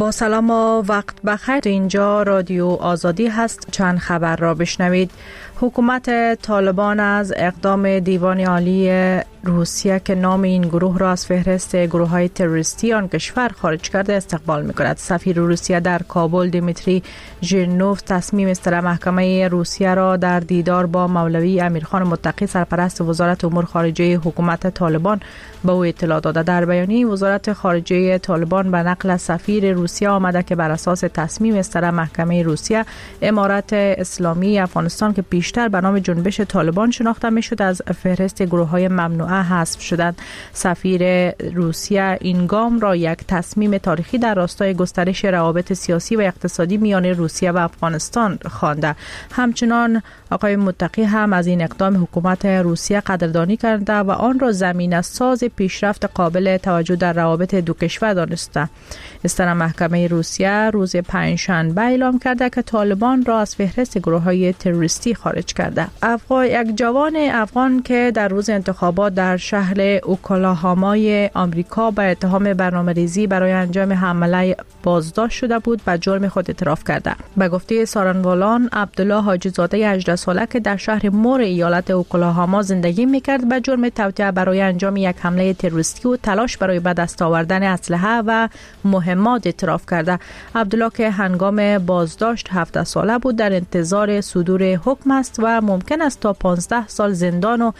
با سلام و وقت بخیر. اینجا رادیو آزادی هست. چند خبر را بشنوید. حکومت طالبان از اقدام دیوان عالی روسیه که نام این گروه را از فهرست گروه‌های تروریستی آن کشور خارج کرده استقبال می‌کند. سفیر روسیه در کابل دیمیتری ژیرنوف تصمیم است محکمه روسیه را در دیدار با مولوی امیرخان متقی سرپرست وزارت امور خارجه حکومت طالبان به او اطلاع داده. در بیانیه وزارت خارجه طالبان به نقل از سفیر روسیه آمده که بر اساس تصمیم است محکمه روسیه امارت اسلامی افغانستان که پیشتر به نام جنبش طالبان شناخته می‌شد از فهرست گروه‌های ممنوعه حذف شدند. سفیر روسیه این گام را یک تصمیم تاریخی در راستای گسترش روابط سیاسی و اقتصادی میان روسیه و افغانستان خوانده. همچنان آقای متقی هم از این اقدام حکومت روسیه قدردانی کرده و آن را زمینه ساز پیشرفت قابل توجه در روابط دو کشور دانسته. محکمه روسیه روز پنجشنبه اعلام کرده که طالبان را از فهرست گروه‌های تروریستی خارج کرده. یک جوان افغان که در روز انتخابات در شهر اوکلاهامای آمریکا به اتهام برنامه‌ریزی برای انجام حمله بازداشت شده بود به جرم خود اعتراف کرده. به گفته سارنوالان عبدالله حاجی زاده 18 ساله که در شهر مور ایالت اوکلاهاما زندگی می‌کرد به جرم توطئه برای انجام یک حمله تروریستی و تلاش برای به دست آوردن اسلحه و مهمات اعتراف کرده. عبدالله که هنگام بازداشت 17 ساله بود در انتظار صدور حکم است و ممکن است تا 15 سال زندان و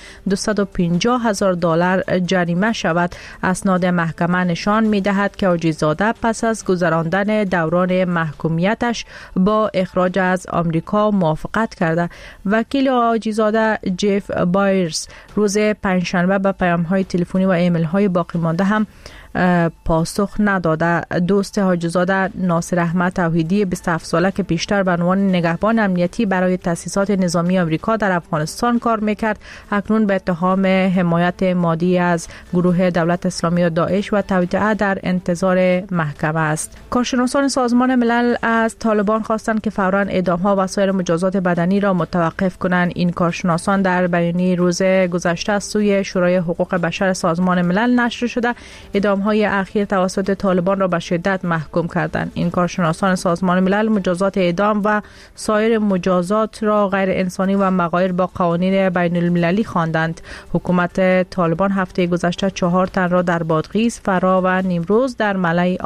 $250,000 جریمه شود. اسناد محکمه نشان می‌دهد که حاجی زاده پس از گذراندن دوران محکومیتش با اخراج از آمریکا موافقت کرده. وکیل حاجی زاده جف بایرز روز پنجشنبه به پیام‌های تلفنی و ایمیل‌های باقی مانده هم پاسخ نداده. دوست حاجی زاده ناصر احمد توحیدی 27 ساله که پیشتر به عنوان نگهبان امنیتی برای تأسیسات نظامی آمریکا در افغانستان کار میکرد اکنون به اتهام حمایت مادی از گروه دولت اسلامی و داعش و توطئه در انتظار محکمه است. کارشناسان سازمان ملل از طالبان خواستند که فوراً اعدام‌ها و سایر مجازات بدنی را متوقف کنند. این کارشناسان در بیانیه روز گذشته از سوی شورای حقوق بشر سازمان ملل نشر شده اعدام‌های اخیر توسط طالبان را به شدت محکوم کردند. این کارشناسان سازمان ملل مجازات اعدام و سایر مجازات را غیر انسانی و مغایر با قوانین بین المللی خواندند. حکومت طالبان هفته گذشته 4 تن را در بادغیس، فرا و نیمروز در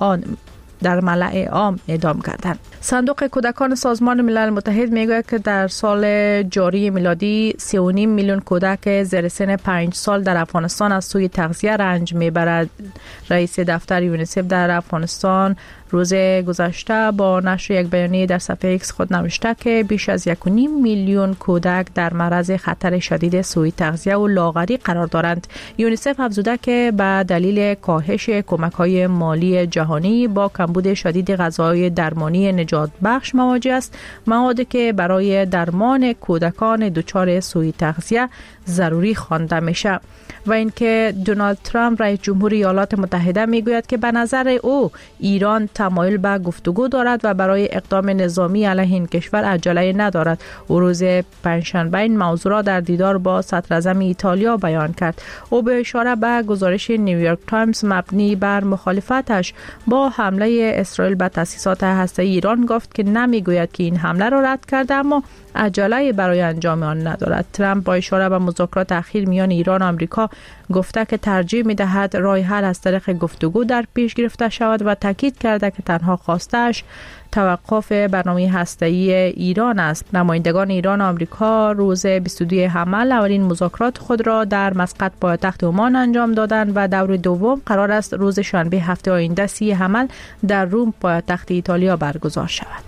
ملأ عام اعدام کردند. صندوق کودکان سازمان ملل متحد میگوید که در سال جاری میلادی 3.5 میلیون کودک زیر سن 5 سال در افغانستان از سوی تغذیه رنج میبرد. رئیس دفتر یونیسف در افغانستان روز گذشته با نشر یک بیانیه در صفحه ایکس خود نوشته که بیش از 1.5 میلیون کودک در معرض خطر شدید سوء تغذیه و لاغری قرار دارند. یونیسف افزوده که به دلیل کاهش کمک‌های مالی جهانی با کمبود شدید غذاهای درمانی نجات بخش مواجه است. موادی که برای درمان کودکان دچار سوء تغذیه ضروری خوانده میشه. و اینکه دونالد ترامپ رئیس جمهور ایالات متحده میگوید که به نظر او ایران تمایل به گفتگو دارد و برای اقدام نظامی علیه این کشور عجله ندارد. او روز پنجشنبه این موضوع را در دیدار با صدراعظم ایتالیا بیان کرد. او به اشاره به گزارش نیویورک تایمز مبنی بر مخالفتش با حمله اسرائیل به تأسیسات هسته‌ای ایران گفت که نمیگوید که این حمله را رد کرده اما عجله برای انجام آن ندارد. ترامپ با اشاره به مذاکرات اخیر میان ایران و آمریکا گفته که ترجیح می‌دهد راه حل از طریق گفتگو در پیش گرفته شود و تاکید کرده که تنها خواستش توقف برنامه هسته‌ای ایران است. نمایندگان ایران و آمریکا روز 22 حمل اولین مذاکرات خود را در مسقط پایتخت عمان انجام دادند و دور دوم قرار است روز شنبه هفته آینده 30 حمل در روم پایتخت ایتالیا برگزار شود.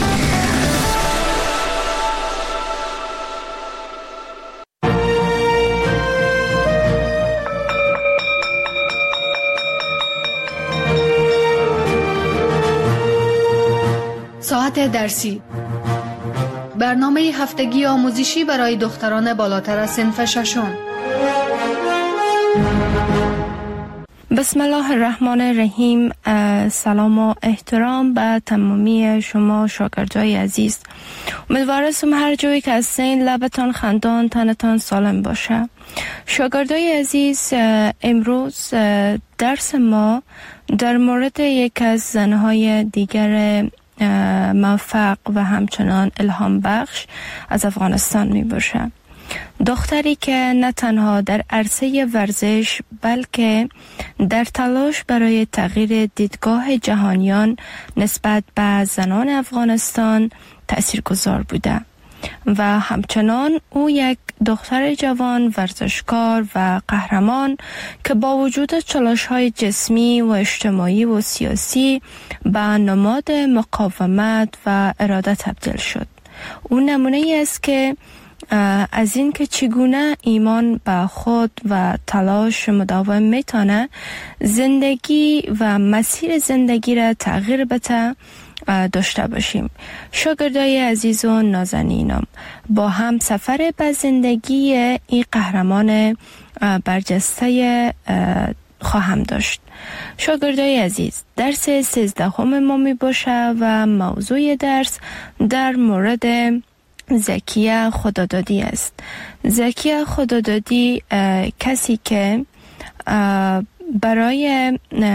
ساعت درسی، برنامه هفتگی آموزشی برای دختران بالاتر از صنف ششم. بسم الله الرحمن الرحیم. سلام و احترام به تمامی شما شاگردای عزیز. امیدوارم هر جایی که هستین لبتان خندان، تنتان سالم باشه. شاگردای عزیز، امروز درس ما در مورد یک از زنهای دیگر موفق و همچنان الهام بخش از افغانستان می باشه. دختری که نه تنها در عرصه ورزش بلکه در تلاش برای تغییر دیدگاه جهانیان نسبت به زنان افغانستان تاثیرگذار بوده و همچنان او یک دختر جوان ورزشکار و قهرمان که با وجود چالش‌های جسمی و اجتماعی و سیاسی به نماد مقاومت و اراده تبدیل شد. او نمونه است که از این که چگونه ایمان به خود و تلاش مداوم میتونه زندگی و مسیر زندگی را تغییر بده داشته باشیم. شاگردای عزیز و نازنینم، با هم سفر به زندگی این قهرمان برجسته خواهم داشت. شاگردای عزیز، درس 13 ما می باشه و موضوع درس در مورد زکیه خدادادی است. زکیه خدادادی کسی که برای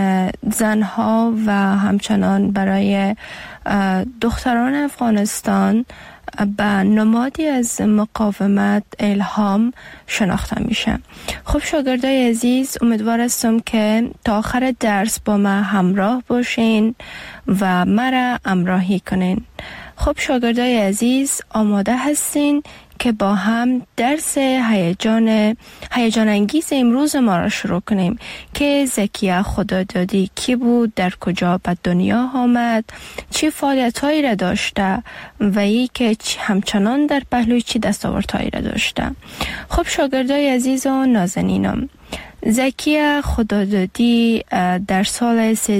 زنها و همچنان برای دختران افغانستان به نمادی از مقاومت الهام شناخته میشه. خب شاگردای عزیز، امیدوار هستم که تا آخر درس با من همراه باشین و مرا همراهی کنین. خب شاگردای عزیز، آماده هستین که با هم درس هیجان انگیز امروز ما را شروع کنیم که زکیه خدادادی کی بود، در کجا به دنیا آمد، چه فعالیت‌هایی را داشته و ای که همچنان در پهلوی چه دستاوردهایی را داشته. خب شاگردای عزیز و نازنینم، زکیه خدادادی در سال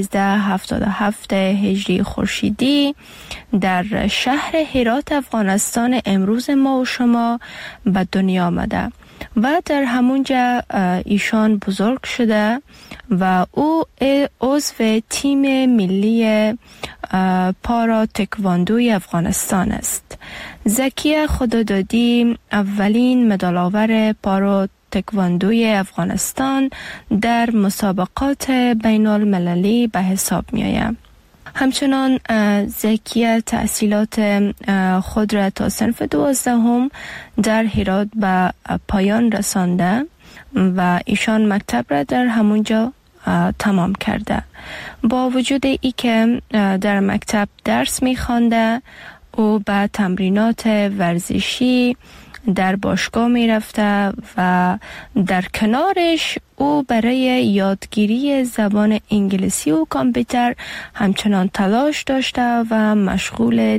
1377 هجری خورشیدی در شهر هرات افغانستان امروز ما و شما به دنیا آمده و در همونجا ایشان بزرگ شده و او عضو تیم ملی پارا تکواندوی افغانستان است. زکیه خدادادی اولین مدال آور پارا تکواندوی افغانستان در مسابقات بین المللی به حساب می آید. همچنان زکیه تحصیلات خود را تا صنف 12 در هرات به پایان رسانده و ایشان مکتب را در همونجا تمام کرده. با وجود ای که در مکتب درس می خوانده، او به تمرینات ورزشی در باشگاه می رفته و در کنارش او برای یادگیری زبان انگلیسی و کامپیوتر همچنان تلاش داشته و مشغول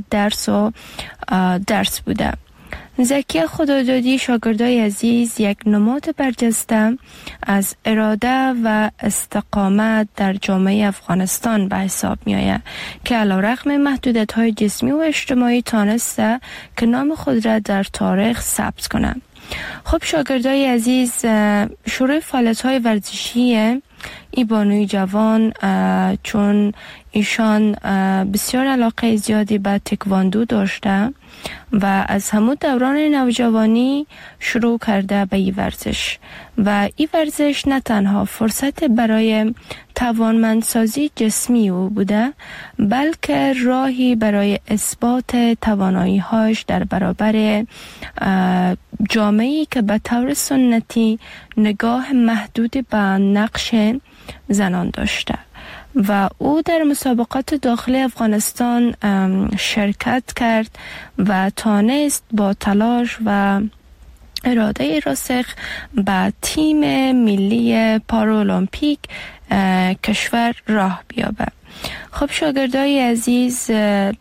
درس بوده. زکیه خدادادی، شاگردای عزیز، یک نماد برجسته از اراده و استقامت در جامعه افغانستان به حساب می آید که علیرغم محدودیت‌های جسمی و اجتماعی تانسته که نام خود را در تاریخ ثبت کنند. خب شاگردای عزیز، شروع فعالیت‌های ورزشی این بانوی جوان، چون ایشان بسیار علاقه زیادی به تکواندو داشته و از همون دوران نوجوانی شروع کرده به این ورزش و این ورزش نه تنها فرصت برای توانمندسازی جسمی او بوده، بلکه راهی برای اثبات توانایی‌هاش در برابر جامعه‌ای که به طور سنتی نگاه محدودی به نقش زنان داشته و او در مسابقات داخلی افغانستان شرکت کرد و تانست با تلاش و اراده راسخ به تیم ملی پارالمپیک کشور راه بیابه. خب شاگردای عزیز،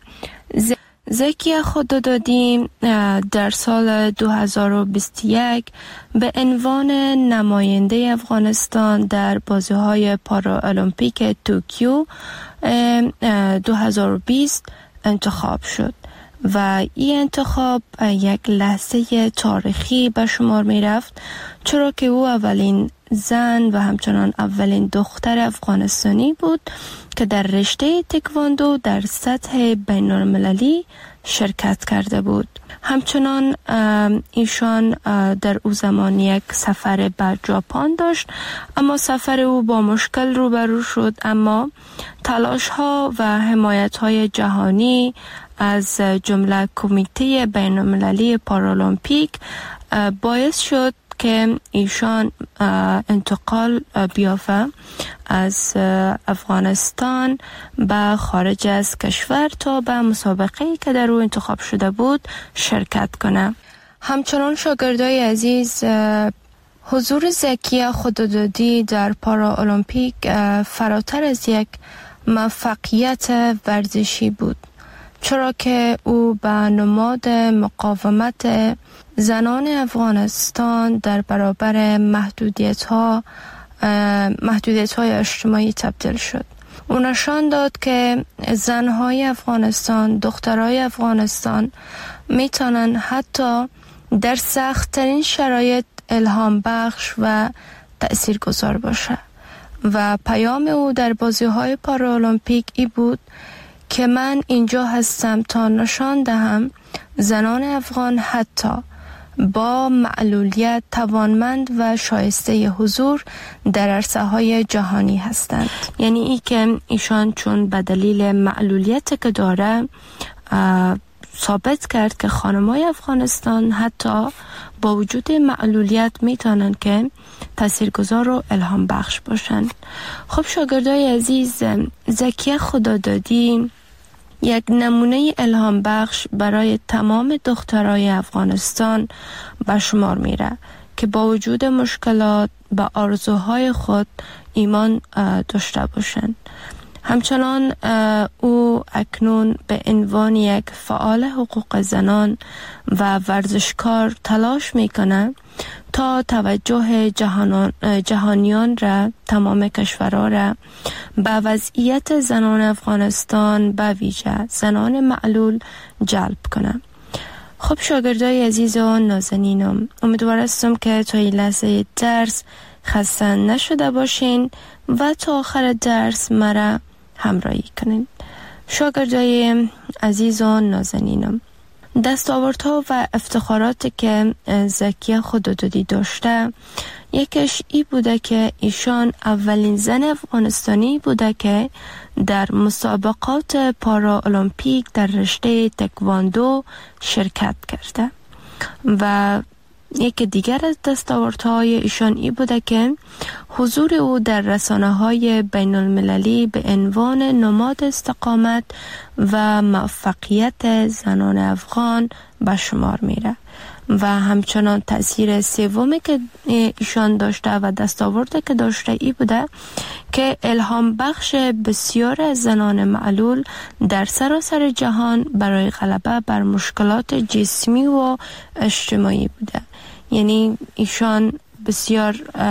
زکیه خدادادی در سال 2021 به عنوان نماینده افغانستان در بازی‌های پارالمپیک توکیو 2020 انتخاب شد و این انتخاب یک لحظه تاریخی به شمار می رفت، چرا که او اولین زن و همچنان اولین دختر افغانستانی بود که در رشته تکواندو در سطح بین المللی شرکت کرده بود. همچنان ایشان در او زمان یک سفر به ژاپن داشت، اما سفر او با مشکل روبرو شد، اما تلاش ها و حمایت های جهانی از جمله کمیته بین المللی پارالمپیک باعث شد که ایشان انتقال بیافته از افغانستان به خارج از کشور تا به مسابقه‌ای که در او انتخاب شده بود شرکت کنه. همچنان شاگردای عزیز، حضور زکیه خدادادی در پارالمپیک فراتر از یک موفقیت ورزشی بود، چرا که او به نماد مقاومت زنان افغانستان در برابر محدودیت‌های اجتماعی تبدیل شد. او نشان داد که زن‌های افغانستان، دخترای افغانستان میتونن حتی در سخت‌ترین شرایط الهام بخش و تأثیرگذار باشه و پیام او در بازی‌های پارالمپیک ای بود که من اینجا هستم تا نشان دهم زنان افغان حتی با معلولیت توانمند و شایسته حضور در عرصه‌های جهانی هستند. یعنی ای که ایشان چون به دلیل معلولیت که داره ثابت کرد که خانم‌های افغانستان حتی با وجود معلولیت میتونن که تاثیرگذار و الهام بخش باشن. خب شاگردای عزیز، زکیه خدادادی یک نمونه الهام بخش برای تمام دخترای افغانستان به شمار میره که با وجود مشکلات به آرزوهای خود ایمان داشته باشند. همچنان او اکنون به عنوان یک فعال حقوق زنان و ورزشکار تلاش میکنه تا توجه جهانیان را، تمام کشورها را به وضعیت زنان افغانستان به ویژه زنان معلول جلب کنه. خب شاگردای عزیز و نازنینم، امیدوار هستم که تا این لحظه درس خسته نشده باشین و تا آخر درس مرا همراهی کنین. شاگردای عزیز و نازنینم، دستاوردها و افتخاراتی که زکیه خدادادی داشته، یکیش ای بوده که ایشان اولین زن افغانستانی بوده که در مسابقات پارالمپیک در رشته تکواندو شرکت کرده و یک دیگر از دستاوردهای ایشان ای بوده که حضور او در رسانه‌های بین المللی به عنوان نماد استقامت و موفقیت زنان افغان به شمار میره و همچنان تأثیر سومی که ایشان داشته و دستاورد که داشته ای بوده که الهام بخش بسیار از زنان معلول در سراسر جهان برای غلبه بر مشکلات جسمی و اجتماعی بوده. یعنی ایشان بسیار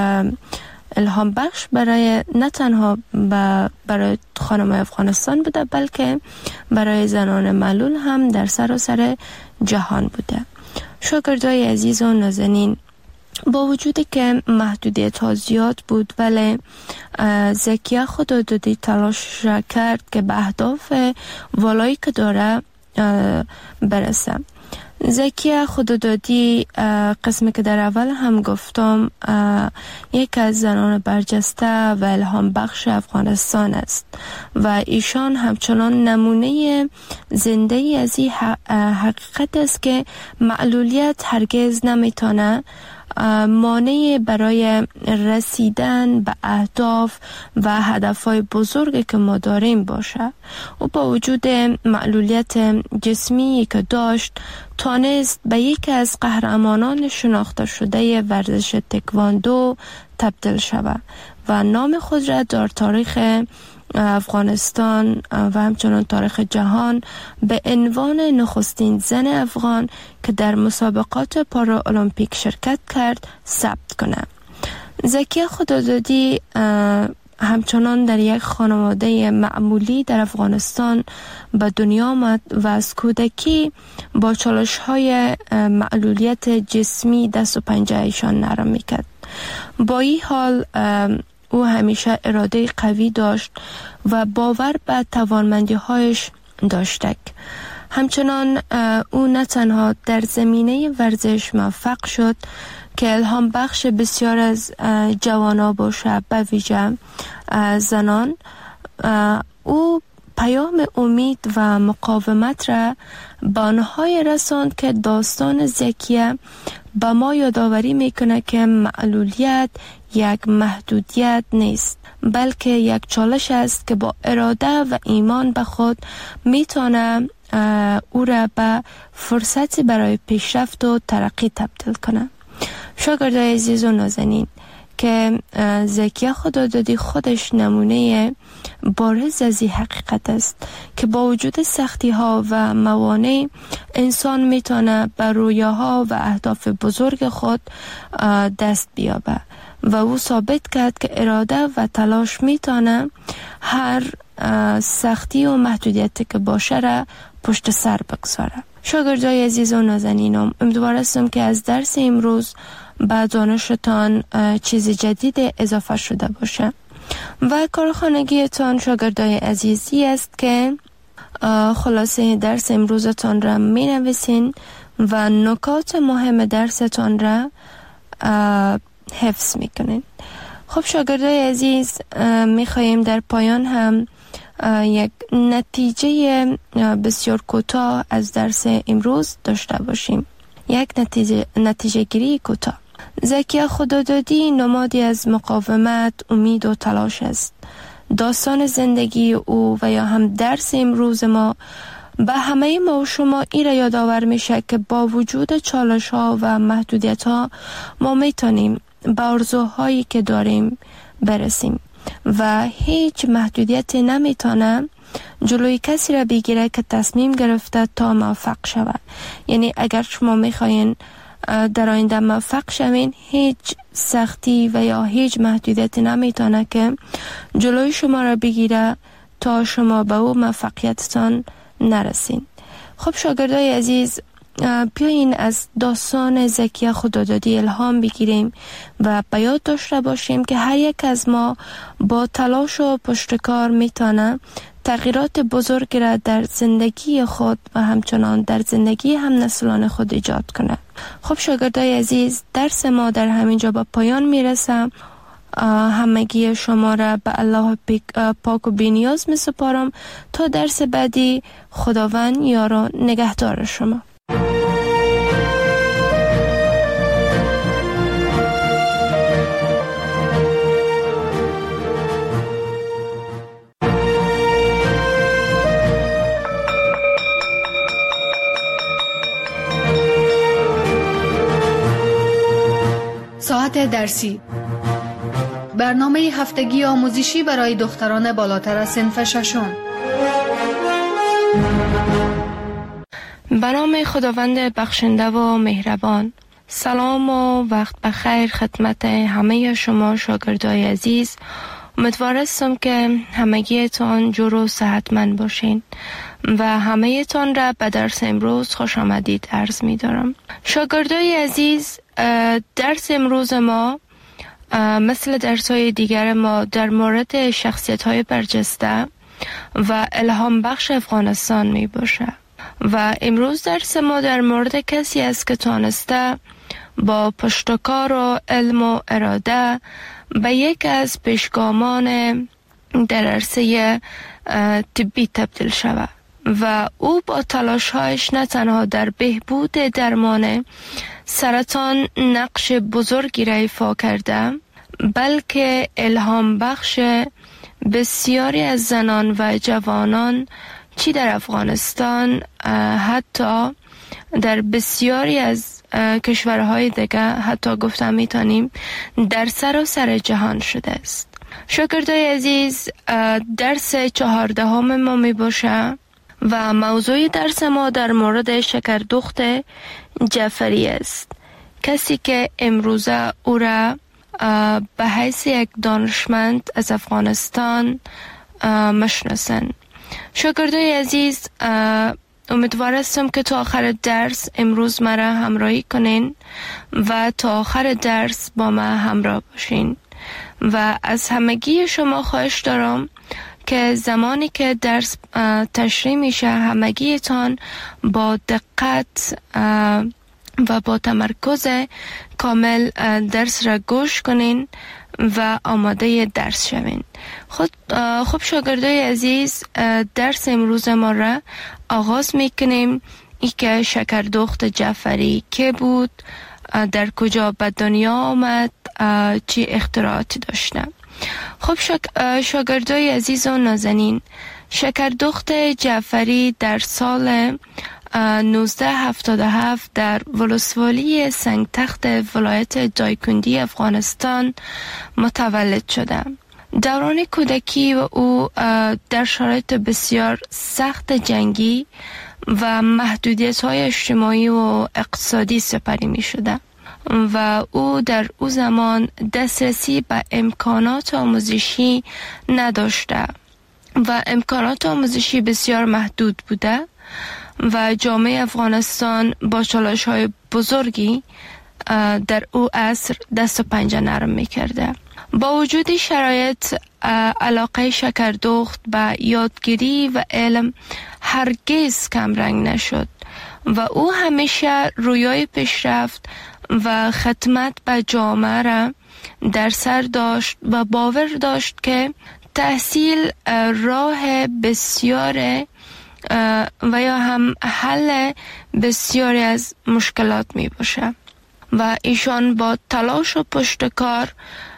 الهام بخش برای نه تنها برای خانم‌های افغانستان بوده، بلکه برای زنان معلول هم در سراسر جهان بوده. شاگردای عزیز و نازنین، با وجودی که محدودیت ها زیاد بود، ولی زکیه خدادادی تلاش کرد که به اهداف والایی که داره برسه. زکیه خدادادی، قسمی که در اول هم گفتم، یک از زنان برجسته و الهام بخش افغانستان است و ایشان همچنان نمونه زنده ای از این حقیقت است که معلولیت هرگز نمیتونه مانع برای رسیدن به اهداف و هدفهای بزرگی که ما داریم باشه. و با وجود معلولیت جسمی که داشت، تانست به یکی از قهرمانان شناخته شده ورزش تکواندو تبدیل شود و نام خود را در تاریخ افغانستان و همچنان تاریخ جهان به عنوان نخستین زن افغان که در مسابقات پارالمپیک شرکت کرد ثبت کنه. زکیه خدادادی همچنان در یک خانواده معمولی در افغانستان به دنیا آمد و از کودکی با چالش‌های معلولیت جسمی دست و پنجه ایشان نرم میکرد با این حال او همیشه اراده قوی داشت و باور به توانمندی هایش داشت. همچنان او نه تنها در زمینه ورزش موفق شد که الهام بخش بسیار از جوانان باشه، به ویژه زنان. او پیام امید و مقاومت را به آنهای رساند که داستان زکیه به ما یادآوری میکنه که معلولیت یک محدودیت نیست، بلکه یک چالش است که با اراده و ایمان به خود میتونه او را به فرصتی برای پیشرفت و ترقی تبدیل کنه. شاگردای عزیز و نازنین، که زکیه خدادادی خودش نمونه بارز از این حقیقت است که با وجود سختی ها و موانع انسان میتونه به رویاها و اهداف بزرگ خود دست بیابه و او ثابت کرد که اراده و تلاش میتونه هر سختی و محدودیتی که باشه را پشت سر بگذاره. شاگردای عزیز و نازنینم، امیدوار هستم که از درس امروز به دانشتان چیز جدید اضافه شده باشه و کارخانگیتان شاگردای عزیزی است که خلاصه درس امروزتان را می نویسین و نکات مهم درستان را حفظ می کنین. خب شاگردای عزیز، می خواهیم در پایان هم یک نتیجه بسیار کوتاه از درس امروز داشته باشیم. یک نتیجه گیری کوتاه. زکیه خدادادی نمادی از مقاومت، امید و تلاش است. داستان زندگی او و یا هم درس امروز ما به همه ما و شما این را یادآور میشه که با وجود چالش ها و محدودیت ها ما میتونیم به آرزوهایی که داریم برسیم و هیچ محدودیتی نمیتونه جلوی کسی را بگیره که تصمیم گرفته تا موفق شود. یعنی اگر شما میخواین در آینده موفق شوین، هیچ سختی و یا هیچ محدودیتی نمیتونه که جلوی شما را بگیره تا شما به او موفقیتتان نرسین. خب شاگردای عزیز، بیاین از داستان زکیه خدادادی الهام بگیریم و به یاد داشته باشیم که هر یک از ما با تلاش و پشتکار میتونه تغییرات بزرگی را در زندگی خود و همچنان در زندگی هم نسلان خود ایجاد کنه. خب شاگردای عزیز، درس ما در همینجا به پایان میرسه. همگی شما را به الله پاک و بی‌نیاز می سپارم تا درس بعدی. خداوند یار و نگهدار شما. ساعت درسی، برنامه هفتگی آموزشی برای دختران بالاتر از صنف ششم. به نام خداوند بخشنده و مهربان. سلام و وقت بخیر خدمت همه شما شاگردای عزیز. امیدوار هستم که همگیتان جور و صحتمند باشین و همه تان را به درس امروز خوش آمدید عرض می دارم. شاگردای عزیز، درس امروز ما مثل درس‌های دیگر ما در مورد شخصیت‌های برجسته و الهام بخش افغانستان می باشه و امروز درس ما در مورد کسی است که تانسته با پشتکار و علم و اراده به یک از پیشگامان در عرصه طبی تبدیل شود و او با تلاش‌هایش نه تنها در بهبود درمان سرطان نقش بزرگی را ایفا کرده، بلکه الهام بخش بسیاری از زنان و جوانان چی در افغانستان، حتی در بسیاری از کشورهای دیگه، حتی گفتم میتونیم در سراسر جهان شده است. شاگردای عزیز، درس 14 ما می باشه و موضوع درس ما در مورد شکردخت جعفری است، کسی که امروزه او را به حیث یک دانشمند از افغانستان مشناسند. شاگردای عزیز، امیدوار هستم که تا آخر درس امروز مرا همراهی کنین و تا آخر درس با من همراه باشین و از همگی شما خواهش دارم که زمانی که درس تشریح میشه همگیتان با دقت و با تمرکز کامل درس را گوش کنین و آماده درس شوین. خب شاگردای عزیز، درس امروز ما را آغاز میکنیم. ای که شکردخت جعفری که بود، در کجا به دنیا آمد، چی اختراعاتی داشته. خب شاگردای عزیز و نازنین، شکردخت جعفری در سال 1977 در ولسوالی سنگتخت ولایت دایکندی افغانستان متولد شده. دوران کودکی و او در شرایط بسیار سخت جنگی و محدودیت‌های اجتماعی و اقتصادی سپری می شده و او در او زمان دسترسی به امکانات آموزشی نداشته و امکانات آموزشی بسیار محدود بوده و جامعه افغانستان با چالش‌های بزرگی در او عصر دست و پنجه نرم می‌کرده. با وجود شرایط، علاقه شکردخت به یادگیری و علم هرگز کمرنگ نشد و او همیشه رویای پیشرفت و خدمت به جامعه را در سر داشت و باور داشت که تحصیل راه بسیار و یا هم حل بسیاری از مشکلات می باشه و ایشان با تلاش و پشتکار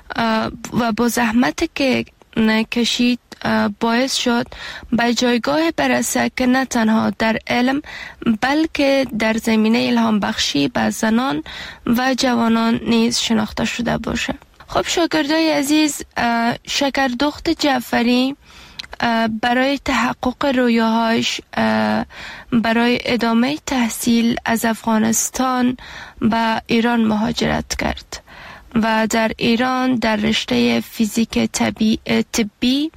و با زحمت که کشید باعث شد به جایگاه برسه که نه تنها در علم بلکه در زمینه الهام بخشی به زنان و جوانان نیز شناخته شده باشه. خب شاگردای عزیز، شکردخت جعفری برای تحقق رویاهاش برای ادامه تحصیل از افغانستان به ایران مهاجرت کرد و در ایران در رشته فیزیک طبی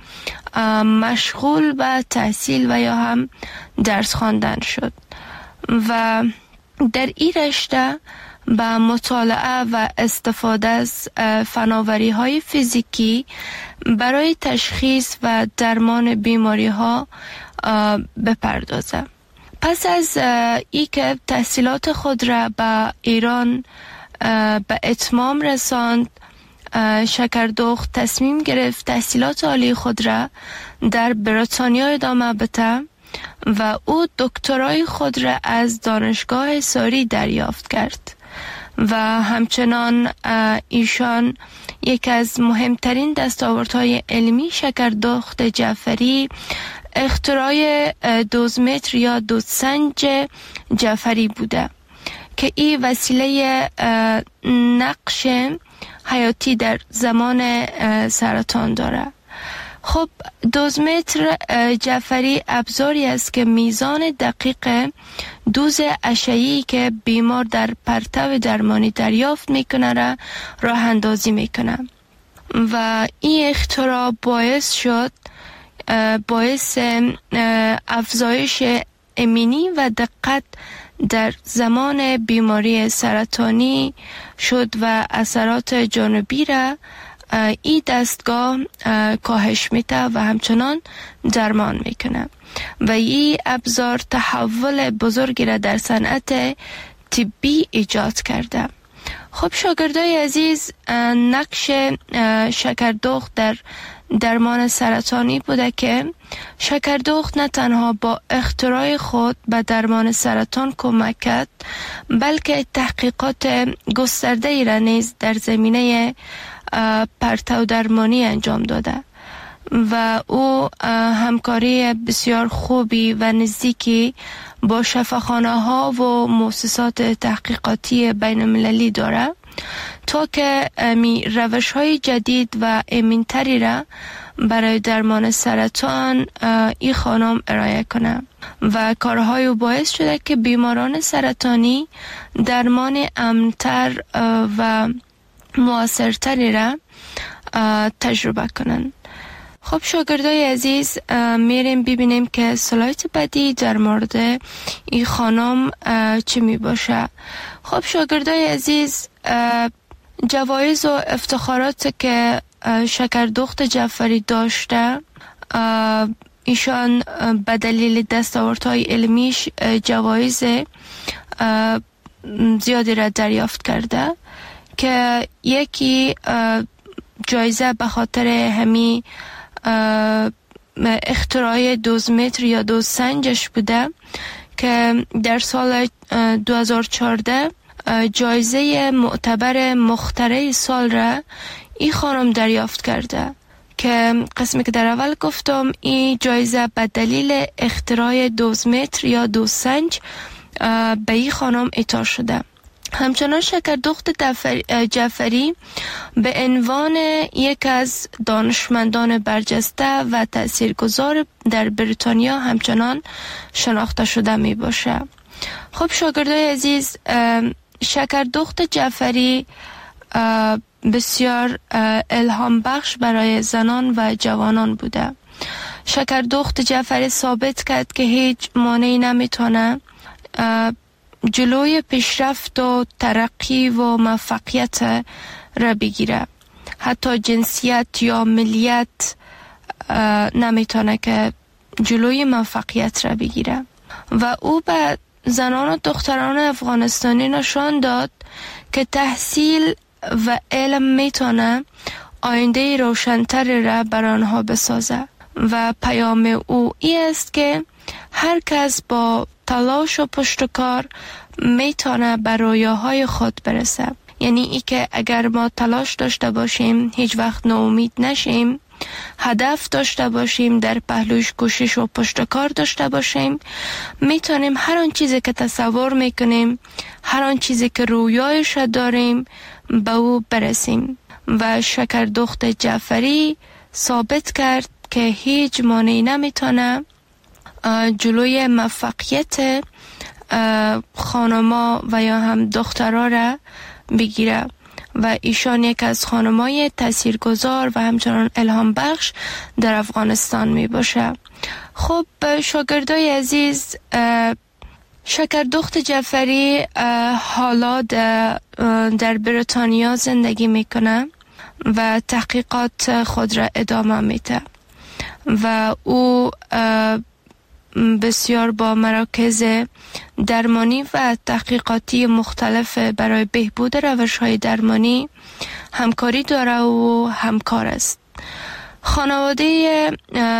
مشغول به تحصیل و یا هم درس خواندن شد و در این رشته با مطالعه و استفاده از فناوری‌های فیزیکی برای تشخیص و درمان بیماری‌ها بپردازه. پس از ای که تحصیلات خود را به ایران به اتمام رساند، شکردخت تصمیم گرفت تحصیلات عالی خود را در بریتانیا ادامه بده و او دکترای خود را از دانشگاه ساری دریافت کرد و همچنان ایشان یک از مهمترین دستاوردهای علمی شکردخت جعفری اختراع دوزمتر یا دودسنج جعفری بوده که این وسیله نقش حیاتی در زمان سرطان داره. خب دوزمتر جعفری ابزاری است که میزان دقیق دوز اشعه‌ای که بیمار در پرتو درمانی دریافت میکنه را راه اندازی میکنه و این اختراع باعث افزایش امنی و دقت در زمان بیماری سرطانی شد و اثرات جانبی را این دستگاه کاهش میده و همچنان درمان میکنه و این ابزار تحول بزرگی را در صنعت طبی ایجاد کرده. خب شاگردای عزیز، نقش شکردخت در درمان سرطانی بوده که شکردخت نه تنها با اختراع خود به درمان سرطان کمک کرد بلکه تحقیقات گسترده‌ای را نیز در زمینه پرتو درمانی انجام داده و او همکاری بسیار خوبی و نزدیکی با شفاخانه‌ها و مؤسسات تحقیقاتی بین المللی داره تا که روش‌های جدید و امن‌تری را برای درمان سرطان این خانم ارائه کنه و کارهای او باعث شده که بیماران سرطانی درمان امن‌تر و مؤثرتری را تجربه کنند. خب شاگردای عزیز، میریم ببینیم که سلایت بعدی در مورد این خانم چی می باشه. خب شاگردای عزیز، جوایز و افتخارات که شکردخت جعفری داشته، ایشان به دلیل دستاوردهای علمیش جوایز زیادی را دریافت کرده که یکی جایزه به خاطر همی اختراع دوزمتر یا دوزسنجش بوده که در سال 2014 جایزه معتبر مخترع سال را این خانم دریافت کرده که قسمی که در اول گفتم این جایزه به دلیل اختراع دوزمتر یا دوزسنج به این خانم اعطا شده. همچنان شکردخت جعفری به عنوان یک از دانشمندان برجسته و تاثیرگذار در بریتانیا همچنان شناخته شده می باشه. خب شاگردای عزیز، شکردخت جعفری بسیار الهام بخش برای زنان و جوانان بوده. شکردخت جعفری ثابت کرد که هیچ مانعی نمیتونه جلوی پیشرفت و ترقی و موفقیت را بگیره. حتی جنسیت یا ملیت نمیتونه که جلوی موفقیت را بگیره و او به زنان و دختران افغانستانی نشان داد که تحصیل و علم میتونه آینده روشن‌تر را بر آنها بسازه و پیام او این است که هر کس با تلاش و پشتکار میتونه به رویاهای خود برسه. یعنی ای که اگر ما تلاش داشته باشیم، هیچ وقت ناامید نشیم، هدف داشته باشیم، در پهلوش کوشش و پشتکار داشته باشیم، میتونیم هر آن چیزی که تصور میکنیم، هر آن چیزی که رویایش داریم به او برسیم. و شکردخت جعفری ثابت کرد که هیچ مانعی نمیتونه جلوی موفقیت خانما و یا هم دخترها را بگیره و ایشان یک از خانمای تاثیرگذار و همچنان الهام بخش در افغانستان می باشه. خب شاگردای عزیز، شکردخت جعفری حالا در بریتانیا زندگی میکنه و تحقیقات خود را ادامه میده و او بسیار با مراکز درمانی و تحقیقاتی مختلف برای بهبود روش‌های درمانی همکاری داره و همکار است. خانواده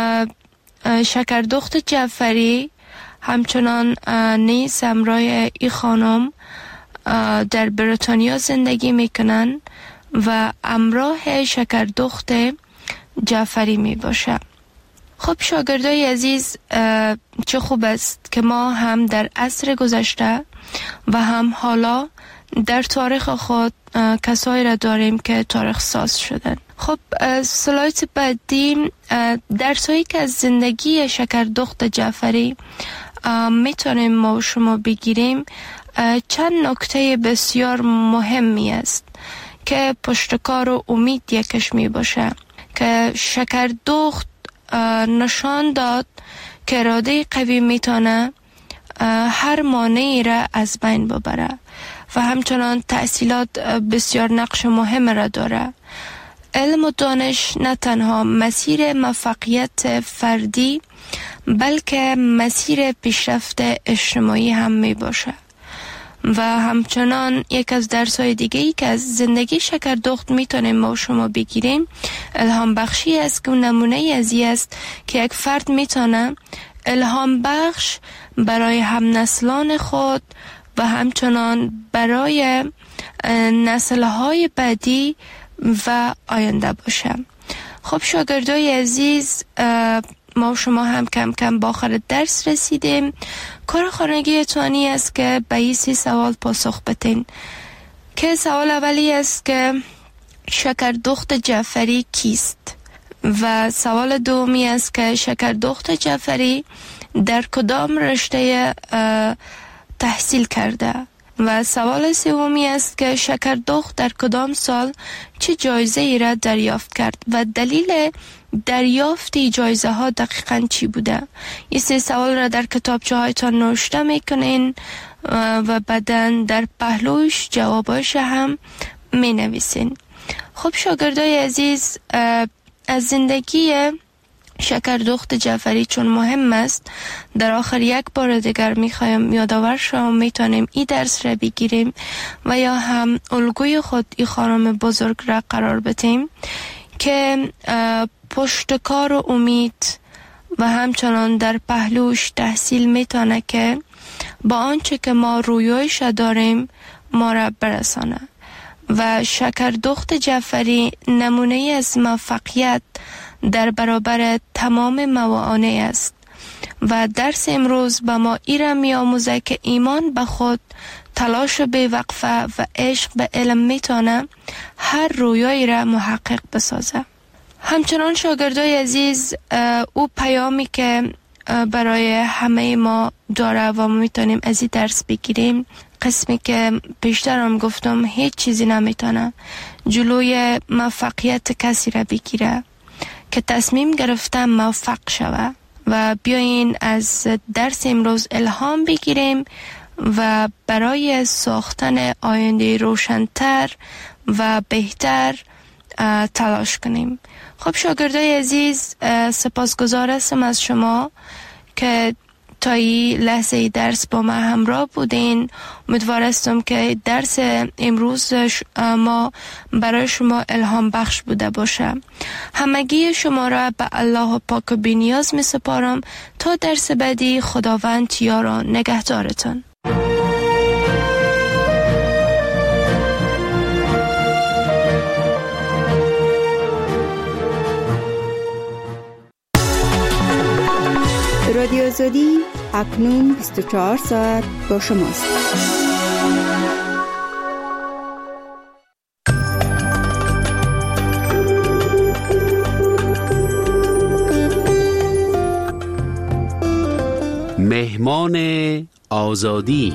شکردخت جعفری همچنان نیز همراه این خانم در بریتانیا زندگی میکنن و همراه شکردخت جعفری می باشه. خب شاگردای عزیز، چه خوب است که ما هم در عصر گذشته و هم حالا در تاریخ خود کسایی را داریم که تاریخ ساز شدن. خب سلایت بعدی درسایی که از زندگی شکردخت جعفری میتونیم ما و شما بگیریم، چند نکته بسیار مهمی است که پشتکار و امید یکش می باشه که شکردخت نشان داد که اراده قوی میتونه هر مانعی را از بین ببره و همچنان تحصیلات بسیار نقش مهم را داره. علم و دانش نه تنها مسیر موفقیت فردی بلکه مسیر پیشرفت اجتماعی هم می باشه و همچنان یک از درس‌های دیگه‌ای که از زندگی شکردخت میتونیم ما و شما بگیریم الهام بخشی است که نمونه ازی است که یک فرد میتونه الهام بخش برای هم نسلان خود و همچنان برای نسل‌های بعدی و آینده باشه. خب شاگردای عزیز، ما و شما هم کم کم با آخر درس رسیدیم. کار خانگی توانی است که به این 3 سوال پاسخ بدین که سوال اولی است که شکردخت جعفری کیست و سوال دومی است که شکردخت جعفری در کدام رشته تحصیل کرده و سوال سومی است که شکردخت در کدام سال چه جایزه ای را دریافت کرد و دلیل دریافت جایزه ها دقیقاً چی بوده؟ این سه سوال را در کتابچه هایتان نوشته میکنین و بعداً در پهلوش جواباش هم می نویسین. خب شاگردای عزیز، از زندگی شکردخت جعفری چون مهم است، در آخر یک بار دیگر میخوایم یادآور شما میتونیم این درس را بگیریم و یا هم الگوی خود این خانم بزرگ را قرار بدیم که پشتکار و امید و همچنان در پهلوش تحصیل میتونه که با آنچه که ما رویایش داریم ما را برسانه. و شکردخت جعفری نمونه از موفقیت در برابر تمام موانع است و درس امروز به ما ایرا می آموزه که ایمان به خود، تلاش بی‌وقفه و عشق به علم میتونه هر رویایی را محقق بسازه. همچنان شاگردای عزیز، او پیامی که برای همه ما داره و ما میتونیم از این درس بگیریم، قسمی که پیشتر هم گفتم هیچ چیزی نمیتونه جلوی موفقیت کسی را بگیره که تصمیم گرفته موفق شوه. و بیاین از درس امروز الهام بگیریم و برای ساختن آینده روشن‌تر و بهتر تلاش کنیم. خب شاگردای عزیز، سپاسگزار هستم از شما که تا این لحظه درس با ما همراه بودین. امیدوار هستم که درس امروز ما برای شما الهام بخش بوده باشه. همگی شما را به الله پاک و بی‌نیاز می سپارم تا درس بعدی. خداوند یار و نگهدارتان. رادیو آزادی اکنون 24 ساعت با شماست. مهمان آزادی.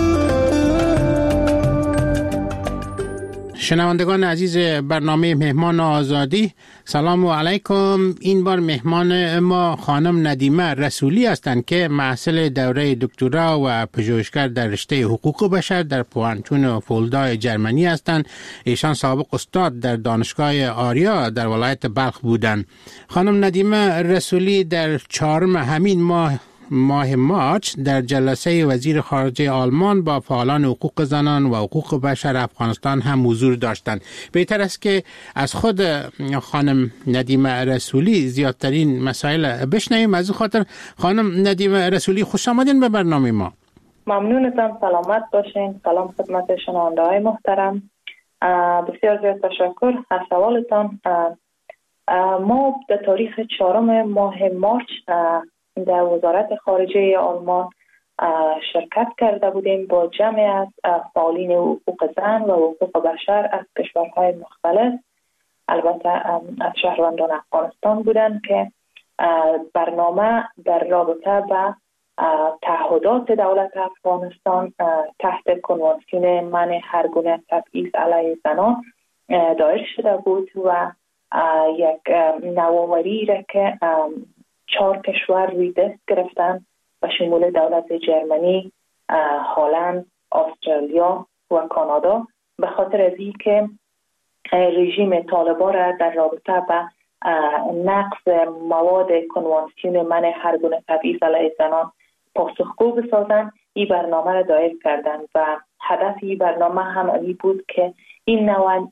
شنوندگان عزیز برنامه مهمان آزادی، سلام علیکم. این بار مهمان ما خانم ندیمه رسولی هستند که محصل دوره دکترا و پژوهشگر در رشته حقوق بشر در پوهنتون فولدا جرمنی هستند. ایشان سابق استاد در دانشگاه آریا در ولایت بلخ بودند. خانم ندیمه رسولی در 4 همین ماه مارچ در جلسه وزیر خارجه آلمان با فعالان حقوق زنان و حقوق بشر افغانستان هم حضور داشتند. بهتر است که از خود خانم ندیمه رسولی زیادترین مسائل بشنویم. از خاطر خانم ندیمه رسولی، خوش آمدین به برنامه ما. ممنونتم، سلامت باشین. سلام خدمت شنونده‌های محترم. بسیار زیاد تشکر از سوالتان. ما در تاریخ 4 ماه مارچ در وزارت خارجه آلمان شرکت کرده بودیم با جمعی از فعالین حقوق زن و حقوق بشر از کشورهای مختلف، البته از شهروندان افغانستان بودند که برنامه در رابطه با تعهدات دولت افغانستان تحت کنوانسیون منع هر گونه تبعیض علیه زنان دایر شده بود و یک نوآوری را که 4 کشور روی دست گرفتن و شمول دولت جرمنی، هلند، استرالیا و کانادا، به خاطر از این که رژیم طالبان را در رابطه با نقض مواد کنوانسیون منع هر گونه تبعیض علیه زنان پاسخگو بسازند، این برنامه را دایر کردند و هدف این برنامه هم این بود که این نوع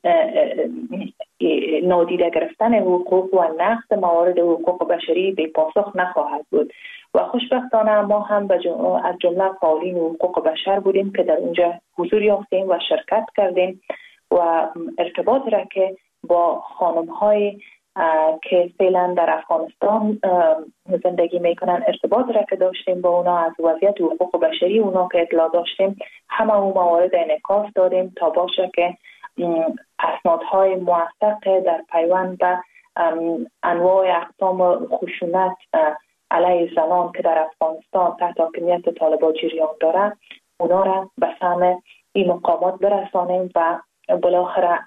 نادیده گرفتن حقوق و نقض موارد حقوق بشری به پاسخ نخواهد بود و خوشبختانه ما هم از جمله فعالین حقوق بشر بودیم که در اونجا حضور یافتیم و شرکت کردیم و ارتباط را که با خانم‌های که فعلا در افغانستان زندگی میکنن ارتباط را که داشتیم با اونا، از وضعیت حقوق بشری اونا که اطلاع داشتیم، همه اون موارد انعکاس دادیم تا باشه که اسنادهای موثق در پیوند به انواع اقسام خشونت علیه زنان که در افغانستان تحت حاکمیت طالبان جریان داره، اونا را به سهم این مقامات برسانیم و بالاخره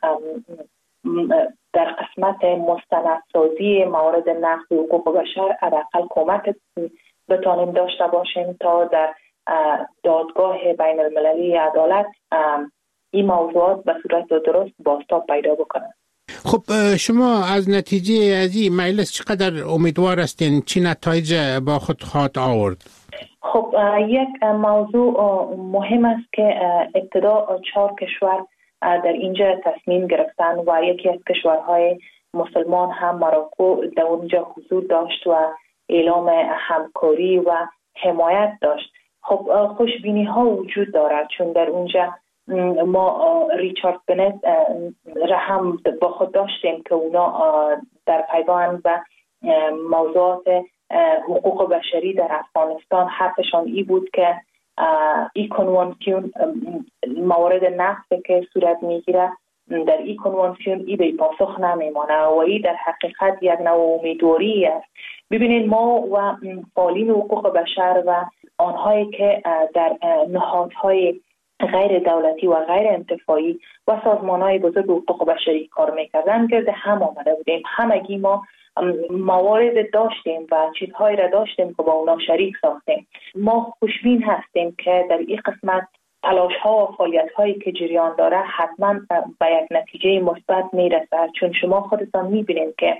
در قسمت مستندسازی موارد نقض حقوق بشر حداقل کمک بتانیم داشته باشیم تا در دادگاه بین المللی عدالت این موضوعات به صورت درست بازتاب پیدا بکنند. خب شما از نتیجه از این مجلس چقدر امیدوار هستین؟ چی نتایج با خود خواهد آورد؟ خب یک موضوع مهم است که ابتدا 4 کشور در اینجا تصمیم گرفتن و یکی از کشورهای مسلمان هم مراکو در اونجا حضور داشت و اعلام همکاری و حمایت داشت. خب خوشبینی ها وجود دارد چون در اونجا ما ریچارد بنت را هم با خود داشتیم که اونا در پیوند و موضوعات حقوق بشری در افغانستان حرفشان ای بود که این کنوانسیون موارد نقض که صورت میگیره در این کنوانسیون ای به پاسخ نمیمانه و ای در حقیقت یک نوع امیدواری است. ببینید ما و فعالین حقوق بشر و آنهایی که در نهادهای غیر دولتی و غیر انتفاعی و سازمانهای بزرگ حقوق بشری کار میکردن گرد هم آمده بودیم. همگی ما موارد داشتیم و چیزهایی را داشتیم که با اونا شریک ساختیم. ما خوشبین هستیم که در این قسمت تلاش ها و فعالیت هایی که جریان داره حتما به یک نتیجه مثبت میرسه، چون شما خودتان میبینید که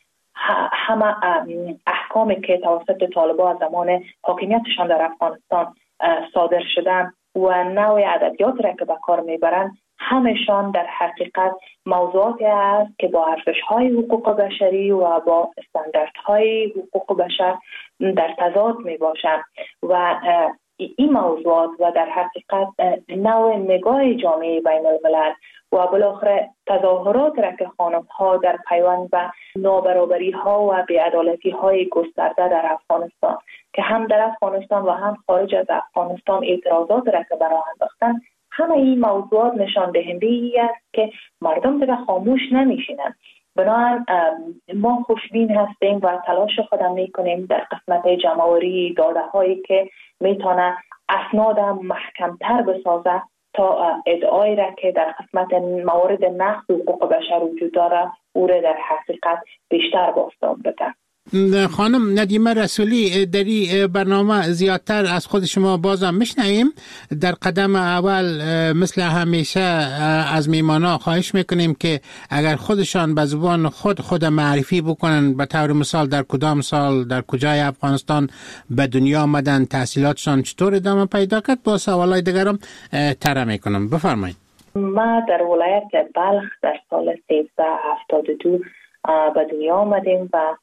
همه احکامی که توسط طالبان از زمان حاکمیتشان در افغانستان صادر شدن و نوع ادبیات را که به کار میبرند همشان در حقیقت موضوعاتی است که با ارزش‌های حقوق بشری و با استانداردهای حقوق بشر در تضاد میباشند و این موضوعات و در حقیقت نوع نگاه جامعه بین الملل و بالاخره تظاهرات را که خانم‌ها در پیوند و نابرابری‌ها و بی‌عدالتی‌های گسترده در افغانستان که هم در افغانستان و هم خارج از افغانستان اعتراضات را که برآورده انداختند، همه این موضوعات نشان دهنده ای است که مردم دیگه خاموش نمیشینند. بنابراین ما خوشبین هستیم و تلاش خودم میکنیم در قسمت جمع‌آوری داده‌هایی که میتونه اسناد محکم‌تر بسازه تا ادعایی را که در قسمت موارد نقض حقوق بشر وجود داره او را در حقیقت بیشتر بازتاب بده. خانم ندیمه رسولی، در این برنامه زیادتر از خود شما بازم میشنویم. در قدم اول مثل همیشه از میمانا خواهش میکنیم که اگر خودشان به زبان خود معرفی بکنن، به طور مثال در کدام سال در کجای افغانستان به دنیا آمدن، تحصیلاتشان چطور ادامه پیدا کرد، با سوالای دیگرم طرح میکنم. بفرمایید. ما در ولایت بلخ در سال 1372 به دنیا آمدیم و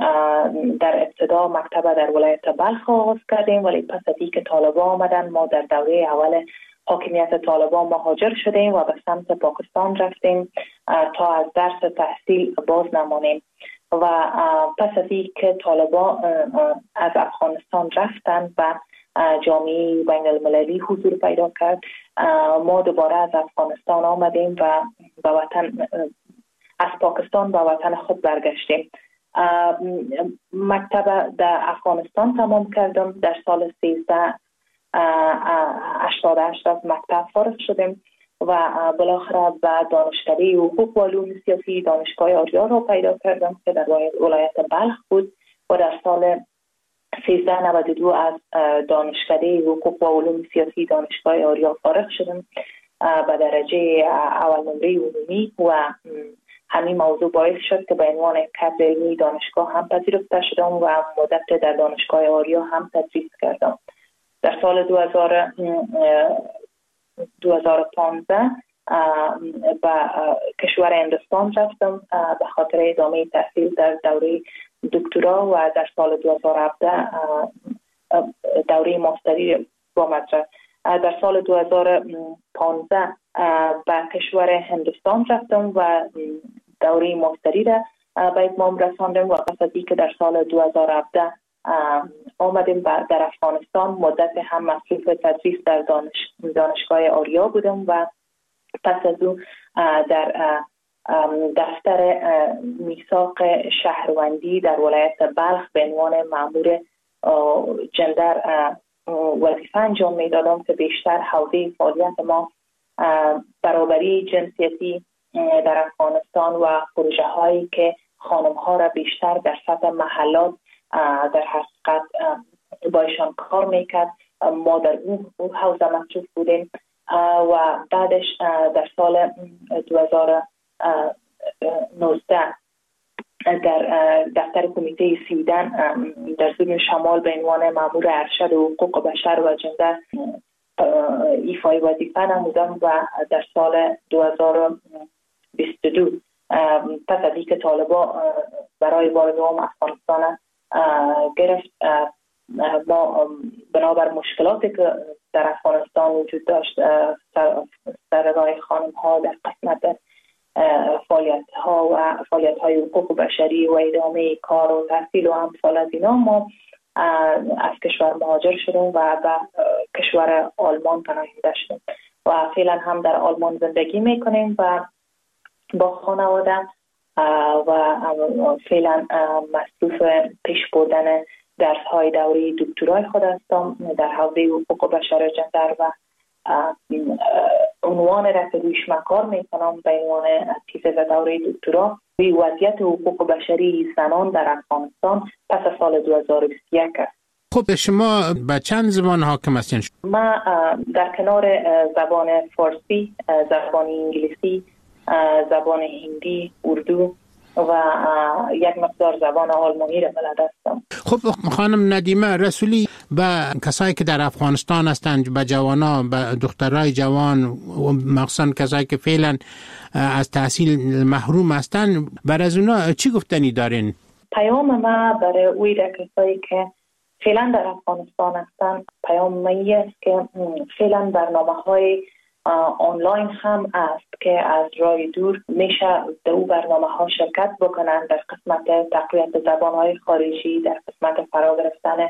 در ابتدا مکتب در ولایت بلخ آغاز کردیم، ولی پس از اینکه طالبان آمدن ما در دوره اول حاکمیت طالبان مهاجر شدیم و به سمت پاکستان رفتیم تا از درس تحصیل باز نمانیم و پس از اینکه طالبان از افغانستان رفتن و جامعه بین المللی حضور پیدا کرد، ما دوباره از افغانستان آمدیم و به وطن از پاکستان به وطن خود برگشتیم. مکتب در افغانستان تمام کردم. در سال 1388 از مکتب فارغ شدیم و بالاخره به دانشکده حقوق و علوم سیاسی دانشگاه آریا را پیدا کردم که در ولایت بلخ بود و در سال 1392 از دانشکده حقوق و علوم سیاسی دانشگاه آریا فارغ شدم به درجه اول نمره عمومی و همین موضوع باعث شد که به عنوان کادر علمی دانشگاه هم پذیرفته شدم و مدت در دانشگاه آریا هم تدریس کردم. در سال 2015 به کشور هندوستان رفتم به خاطر ادامه تحصیل در دوره دکترا و در سال 2017 دوره ماستری با مدرس. در سال 2015 به کشور هندوستان رفتم و دوره ماستری را به اتمام رساندم و پس از اینکه در سال 2017 آمدیم در افغانستان مدت هم مصروف تدریس در دانشگاه آریا بودم و پس از اون در دفتر میثاق شهروندی در ولایت بلخ به عنوان مأمور جندر وظیفه انجام میدادم که بیشتر حوزه فعالیت ما برابری جنسیتی در افغانستان و پروژه هایی که خانم ها را بیشتر در سطح محلات در حقیقت بایشان کار میکرد. ما در اون حوزه مصروف بودیم و بعدش در سال 2019 در دفتر کمیته سیدن در سوریه شمال به عنوان مأمور ارشد حقوق بشر و جندر ایفای وظیفه نمودم و در سال 2022 پس از اینکه طالبان برای بار دوم افغانستان گرفت، ما بنابر مشکلاتی که در افغانستان وجود داشت سرگاه خانم ها در قسمت فعالیت های حقوق بشری و ادامه کار و تحصیل و امثال از اینا، ما از کشور مهاجر شدیم و به کشور آلمان پناهنده شدیم و فعلا هم در آلمان زندگی میکنیم و با خانواده و فعلا مصروف پیش بردن درس های دوره دکترای خود هستم در حوزه حقوق بشر جندر و عنوان را که رویش کار میکنم به عنوان تیزه دوره دکترا روی وضعیت حقوق بشری زنان در افغانستان پس از سال 2021 است. خب شما به چند زبان حاکم هستین؟ ما در کنار زبان فارسی، زبان انگلیسی، زبان هندی، اردو و یک مقدار زبان آلمانی را بلد هستم. خب خانم ندیمه رسولی، به کسایی که در افغانستان هستند، به جوانا، به دخترای جوان و مخصوصا کسایی که فعلا از تحصیل محروم هستند، بر از اونا چی گفتنی دارین؟ پیام ما برای اوی کسایی که فعلا در افغانستان هستند، پیام مایی است که فعلا برنامه‌های آنلاین هم است که از راه دور میشه در اون برنامه‌ها شرکت بکنن، در قسمت تقویت زبان‌های خارجی، در قسمت فرا گرفتن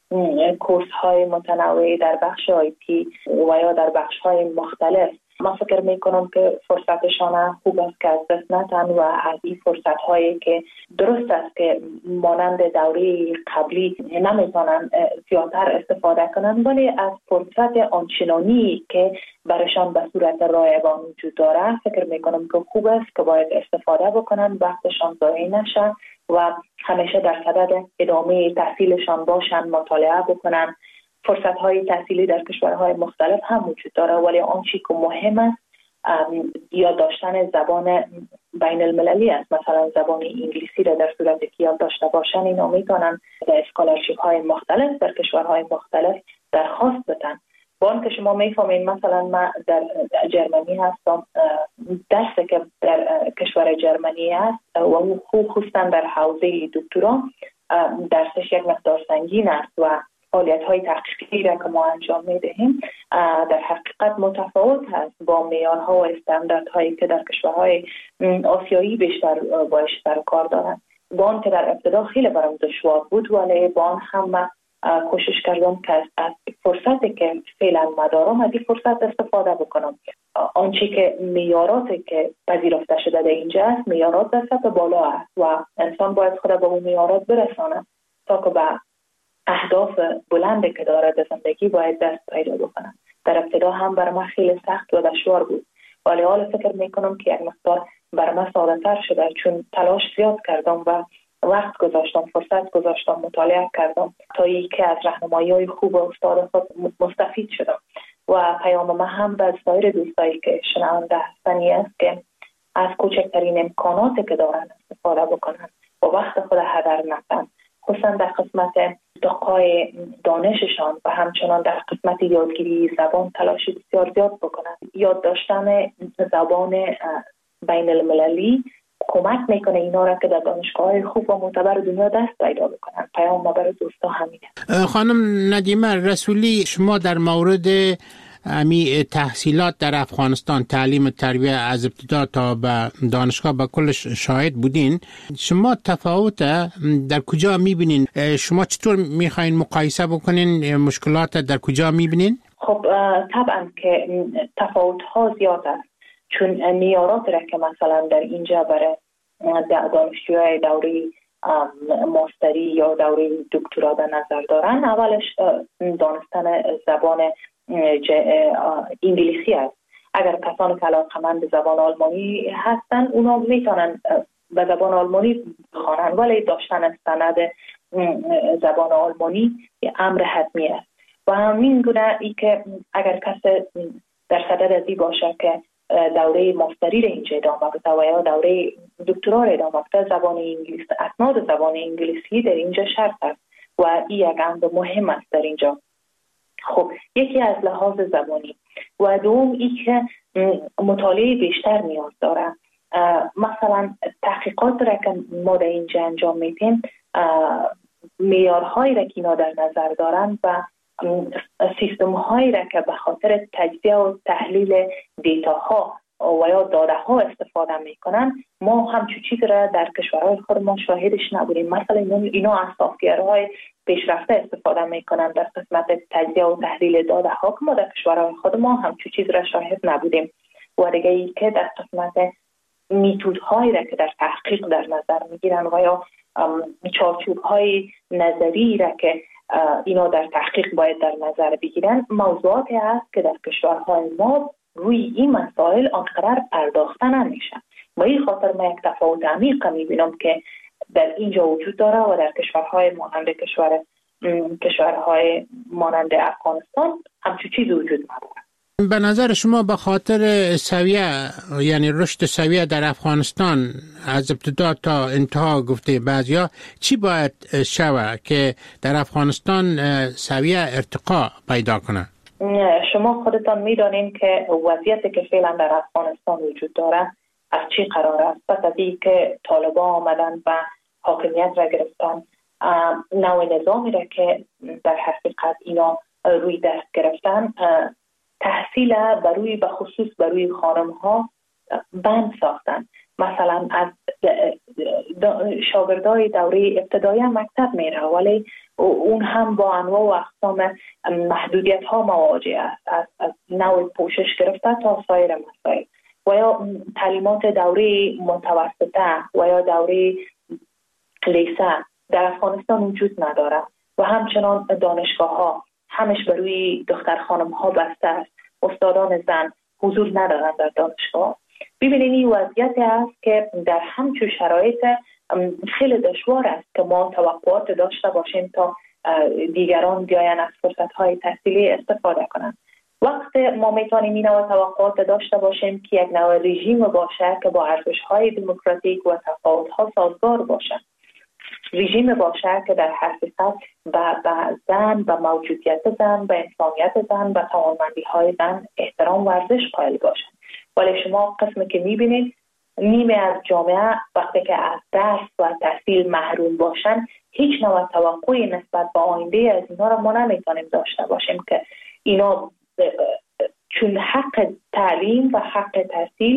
کورس‌های متنوع در بخش آیتی و یا در بخش‌های مختلف. من فکر میکنم که فرصتشان خوب است که از دست ندن و از این فرصت‌هایی که درست است که مانند دوره قبلی نمیتونن زیادتر استفاده کنن، ولی از فرصت آنچنانی که برشان به صورت رایگان وجود داره فکر میکنم که خوب است که باید استفاده بکنن، وقتشان ضایع نشه و همیشه در صدد ادامه تحصیلشان باشن، مطالعه بکنن. فرصت‌های تحصیلی در کشورهای مختلف هم وجود داره، ولی آنچه که مهم است یاد داشتن زبان بین المللی است. مثلا زبان انگلیسی را در صورتی که یاد داشته باشن اینا میتونن در اسکالرشیپ های مختلف در کشورهای مختلف درخواست بدن. با آن که شما میفهمین مثلا من در جرمنی هستم، درسی که در کشور جرمنی است و خصوصا در حوزه دکترا درسش یک مقدار سنگین است و فعالیت‌های تحقیقی را که ما انجام می‌دهیم در حقیقت متفاوت است با معیارها و استانداردهایی که در کشورهای آسیایی بیشتر باش سر کار دارند. با آن که در ابتدا خیلی برام دشوار بود، ولی با آن هم کوشش کردم که از فرصتی که فعلا دارم از این فرصت استفاده بکنم. آنچه که معیاراتی که پذیرفته شده در اینجا است، معیارات در سطح بالا است و انسان باید خود به اون معیارات برساند تا که به اهداف بلندی که داره در زندگی باید دست پیدا بکنن. در ابتدا هم برای من خیلی سخت و دشوار بود، ولی حالا فکر میکنم که یک مقدار برای من ساده تر شده، چون تلاش زیاد کردم و وقت گذاشتم، فرصت گذاشتم، مطالعه کردم تا اینکه از راهنمایی‌های خوب استاد خود مستفید شدم. و پیام من هم به سایر دوستایی که شنونده هستنی است که از کوچکترین امکاناتی که دارن استفاده بکنن و وقت خود هدر ندن، خصوصا در قسمت دقای دانششان و همچنان در قسمت یادگیری زبان تلاش بسیار زیاد بکنن. یاد داشتن زبان بین المللی کمک میکنه اینا را که در دانشگاه‌های خوب و معتبر دنیا دست پیدا بکنن. پیام ما برای دوستا همینه. خانم ندیمه رسولی، شما در مورد تحصیلات در افغانستان، تعلیم تربیه از ابتدا تا به دانشگاه به کلش شاهد بودین. شما تفاوت در کجا میبینین؟ شما چطور میخواین مقایسه بکنین؟ مشکلات در کجا میبینین؟ خب طبعا که تفاوت ها زیاد است، چون معیارات را که مثلا در اینجا برای دانشجوهای دوره ماستری یا دوره دکترا در نظر دارن، اولش دانستن زبان انگلیسی است. اگر کسانی که علاقه‌مند به زبان آلمانی هستن اونا میتونن به زبان آلمانی بخوانن، ولی داشتن سند زبان آلمانی امر حتمی است. و همین گونه ای که اگر کسی در صدد ازی باشه که دوره ماستری را اینجا ادامه بده و یا دوره دکترا را ادامه بده، زبان انگلیسی، اسناد زبان انگلیسی در اینجا شرط است و این یک امر مهم است در اینجا. خب یکی از لحاظ زبانی و دوم ای که مطالعه بیشتر نیاز داره. مثلا تحقیقات را که ما در اینجا انجام میدیم، معیارهایی را که اینا در نظر دارن و سیستم هایی را که به خاطر تجزیه و تحلیل دیتاها و یا داده ها استفاده میکنن، ما همچون چیز را در کشورهای خود ما شاهدش نبودیم. مثلا اینا از سافتورهای پیشرفته استفاده میکنن در قسمت تجزیه و تحلیل داده ها که ما در کشورهای خود ما همچون چیز را شاهد نبودیم. و دیگه ای که در قسمت میتودهایی را که در تحقیق در نظر میگیرن و یا چارچوب‌های نظری را که اینا در تحقیق باید در نظر بگیرن، موضوعاتی است که در کشورهای ما روی این مسائل آنقدر پرداخته نمیشن. با این خاطر من یک تفاوت عمیق میبینم که در اینجا وجود داره و در کشورهای مانند افغانستان همچون چیزی وجود نداره. به نظر شما به خاطر سویه، یعنی رشد سویه در افغانستان از ابتدا تا انتها گفته بعضیا، چی باید شود که در افغانستان سویه ارتقا پیدا کنه؟ شما خودتان میدانین که وضعیتی که فعلا در افغانستان وجود داره از چی قرار است. پس از این که طالبان آمدن و حاکمیت را گرفتن، نوع نظامی را که در حقیقت اینا روی دست گرفتن، تحصیل به خصوص بروی خانم ها بند ساختن. مثلا از شاگردای دوره ابتدایی مکتب میره ولی اون هم با انواع و اقسام محدودیت ها مواجه است، از نوع پوشش گرفته تا سایر مسائل. و یا تعلیمات دوره متوسطه و یا دوره لیسه در افغانستان وجود نداره و همچنان دانشگاه ها همش بروی دختر خانم ها بسته است. استادان زن حضور ندارن در دانشگاه. ببینید این وضعیت است که در همچون شرایط خیلی دشوار است که ما توقعات داشته باشیم تا دیگران بیاین از فرصت‌های تحصیلی استفاده کنند. وقت ما میتونیم این نوع توقعات داشته باشیم که یک نوع رژیم باشه که با ارزش‌های دموکراتیک و تفاوت‌ها سازگار باشه. رژیم باشه که در حقیقت به زن، به موجودیت زن، به انسانیت زن، به توانمندی‌های زن احترام و ارزش قائل باشن. ولی شما قسمی که می‌بینید نیمه از جامعه وقتی که از درس و تحصیل محروم باشن، هیچ نوع توقعی نسبت به آینده از اینا را ما نمیتونیم داشته باشیم که اینا چون حق تعلیم و حق تحصیل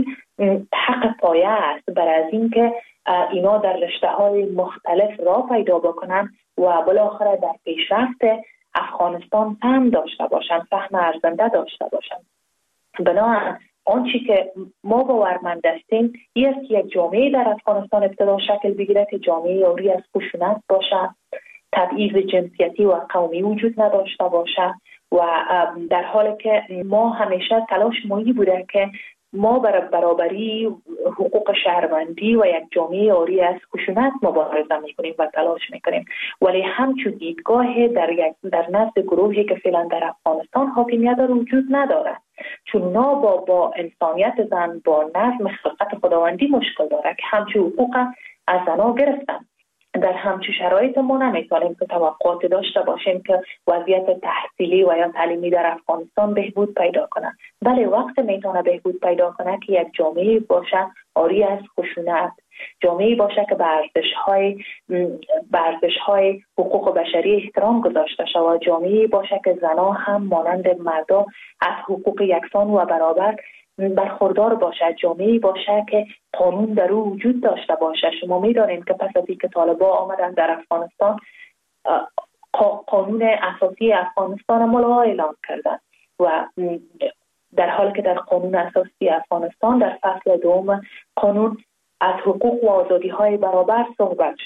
حق پایه است بر از این که اینا در رشته‌های مختلف را پیدا بکنن و بالاخره در پیشرفت افغانستان سهم داشته باشن، سهم ارزنده داشته باشن. بنابراین آنچه که ما باورمند هستیم این است که یک جامعه در افغانستان ابتدا شکل بگیره که جامعه عاری از خشونت باشه، تبعیض جنسیتی و قومی وجود نداشته باشه و در حالی که ما همیشه تلاش مایی بوده که ما برابری حقوق شهروندی و یک جامعه عاری از خشونت مبارزه میکنیم و تلاش میکنیم، ولی همچون دیدگاه در نزد گروهی که فعلا در افغانستان حاکمیت داره وجود نداره، چون اونا با انسانیت زن، با نظم خلقت خداوندی مشکل داره که همچون حقوق از زنها گرفتن. در همچون شرایط ما نمیتونیم که توقعات داشته باشیم که وضعیت تحصیلی و یا تعلیمی در افغانستان بهبود پیدا کنه. ولی وقت میتونه بهبود پیدا کنه که یک جامعه باشه عاری از خشونت، جامعه باشه که به ارزش‌های حقوق بشری احترام گذاشته شده و جامعه باشه که زنها هم مانند مردا از حقوق یکسان و برابر برخوردار باشه، جامعه باشه که قانون در او وجود داشته باشه. شما می‌دانید که پس از اینکه طالبان آمدن در افغانستان قانون اساسی افغانستان ملغا اعلام کردن و در حالی که در قانون اساسی افغانستان در فصل دوم قانون از حقوق و آزادی‌های برابر صحبت شده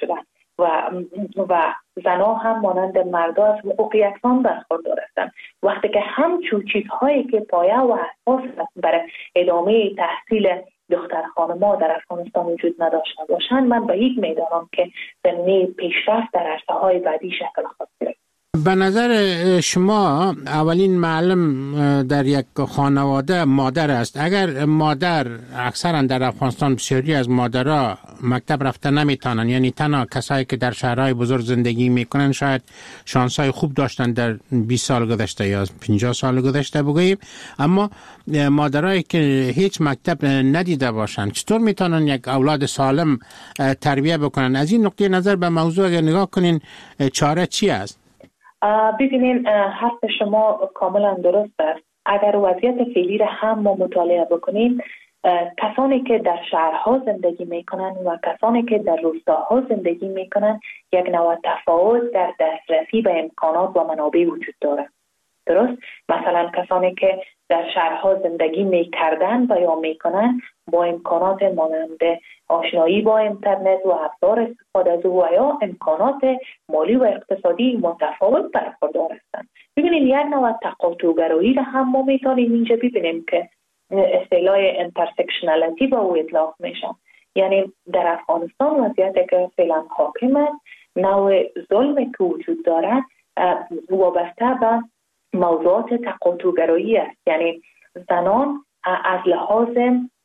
و زنها هم مانند مردا از حقوق یکسان برخوردار هستند. وقتی که همچون چیزهایی که پایه و اساس برای ادامه تحصیل دختر خانم‌ها در افغانستان وجود نداشته باشند، من بعید می‌دانم که زمینه پیشرفت در عرصه‌های بعدی شکل خود گیرد. به نظر شما اولین معلم در یک خانواده مادر است. اگر مادر، اکثرا در افغانستان بسیاری از مادرها مکتب رفته نمیتونن، یعنی تنها کسایی که در شهرهای بزرگ زندگی میکنن شاید شانسای خوب داشتن در 20 سال گذشته یا 50 سال گذشته بگوییم، اما مادرایی که هیچ مکتب ندیده باشن چطور میتونن یک اولاد سالم تربیت بکنن؟ از این نقطه نظر به موضوع اگر نگاه کنین چاره چی است؟ ببینین، حرف شما کاملا درست است. اگر وضعیت فعلی را هم ما مطالعه بکنیم، کسانی که در شهرها زندگی میکنن و کسانی که در روستاها زندگی میکنن یک نوع تفاوت در دسترسی به امکانات و منابع وجود داره. درست؟ مثلا کسانی که در شهرها زندگی میکردن و یا میکنن با امکانات مانند آشنایی با اینترنت و ابزار استفاده از او و یا امکانات مالی و اقتصادی متفاوت برخوردار هستند. ببینید، یک نوع تقاطع‌گرایی را هم ما میتونیم اینجا ببینیم که اصطلاح انترسکشنالیتی با او اطلاق میشه. یعنی در افغانستان وضعیتی که فعلا حاکم است، نوع ظلمی که وجود داره وابسته به موضوعات تقاطع‌گرایی است. یعنی زنان از لحاظ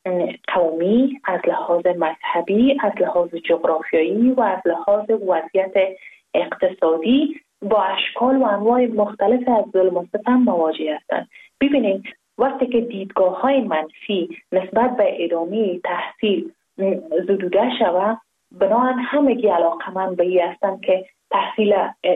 قومی، از لحاظ مذهبی، از لحاظ جغرافیایی و از لحاظ وضعیت اقتصادی با اشکال و انواع مختلف از ظلم و ستم مواجه هستند. ببینید، وقتی که دیدگاه‌های منفی نسبت به ادامه تحصیل زدوده شود، بنابراین همگی علاقه‌مند به این هستند که تحصیل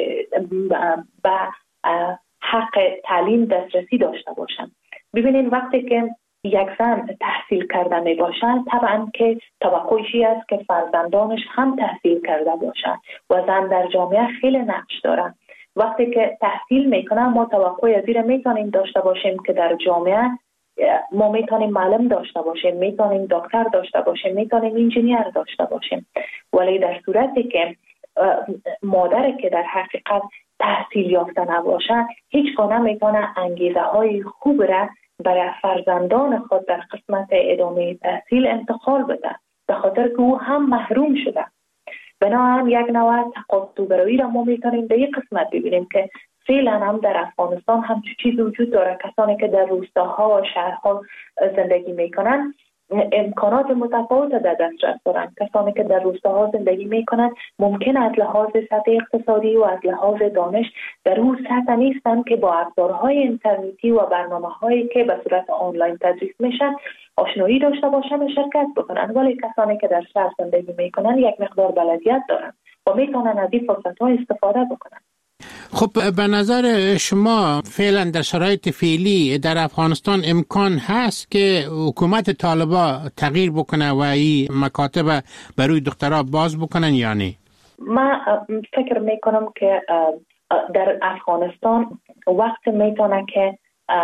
به حق تعلیم دسترسی داشته باشند. ببینید، وقتی که یک زن تحصیل کرده می باشد، طبعا که توقعی است که فرزندانش هم تحصیل کرده باشد و زن در جامعه خیلی نقش دارد. وقتی که تحصیل میکنه، ما توقع از این میتونیم داشته باشیم که در جامعه ما میتونیم معلم داشته باشیم، میتونیم دکتر داشته باشیم، میتونیم انجینیر داشته باشیم. ولی در صورتی که مادر که در حقیقت تحصیل یافته نباشه، هیچ گونه نمیتونه انگیزه های خوب را برای فرزندان خود در قسمت ادامه تحصیل انتقال بده، به خاطر که او هم محروم شده. بنابراین یک نوع تقاطع‌گرایی را ما میتونیم به این قسمت ببینیم که فعلا هم در افغانستان هم چیزی وجود داره. کسانی که در روستاها و شهرها زندگی میکنن امکانات متفاوت در دسترس دارند. کسانی که در روستاها زندگی میکنند ممکن از لحاظ سطح اقتصادی و از لحاظ دانش در اون سطح نیستند که با ابزارهای اینترنتی و برنامه‌هایی که به صورت آنلاین تدریس میشن آشنایی داشته باشند و شرکت بکنند. ولی کسانی که در شهر زندگی میکنند یک مقدار بلدیت دارند و میتونن از این فرصت‌ها استفاده بکنند. خب به نظر شما فعلا در شرایط فعلی در افغانستان امکان هست که حکومت طالبان تغییر بکنه و این مکاتب برای دخترها باز بکنن یا نه؟ من فکر میکنم که در افغانستان وقت میتونه که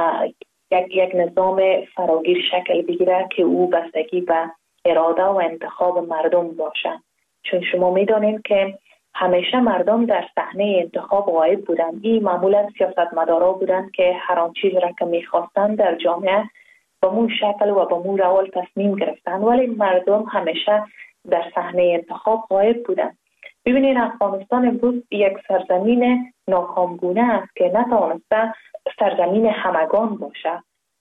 یک نظام فراگیر شکل بگیره که او بستگی به اراده و انتخاب مردم باشه. چون شما میدانید که همیشه مردم در صحنه انتخاب غایب بودن. این معمولا سیاستمدارا بودن که هر آن چیز را که میخواستن در جامعه با مون شکل و با مون روال تصمیم گرفتن، ولی مردم همیشه در صحنه انتخاب غایب بودن. ببینید، افغانستان امروز یک سرزمین ناکامگونه است که نتوانسته سرزمین همگان باشه.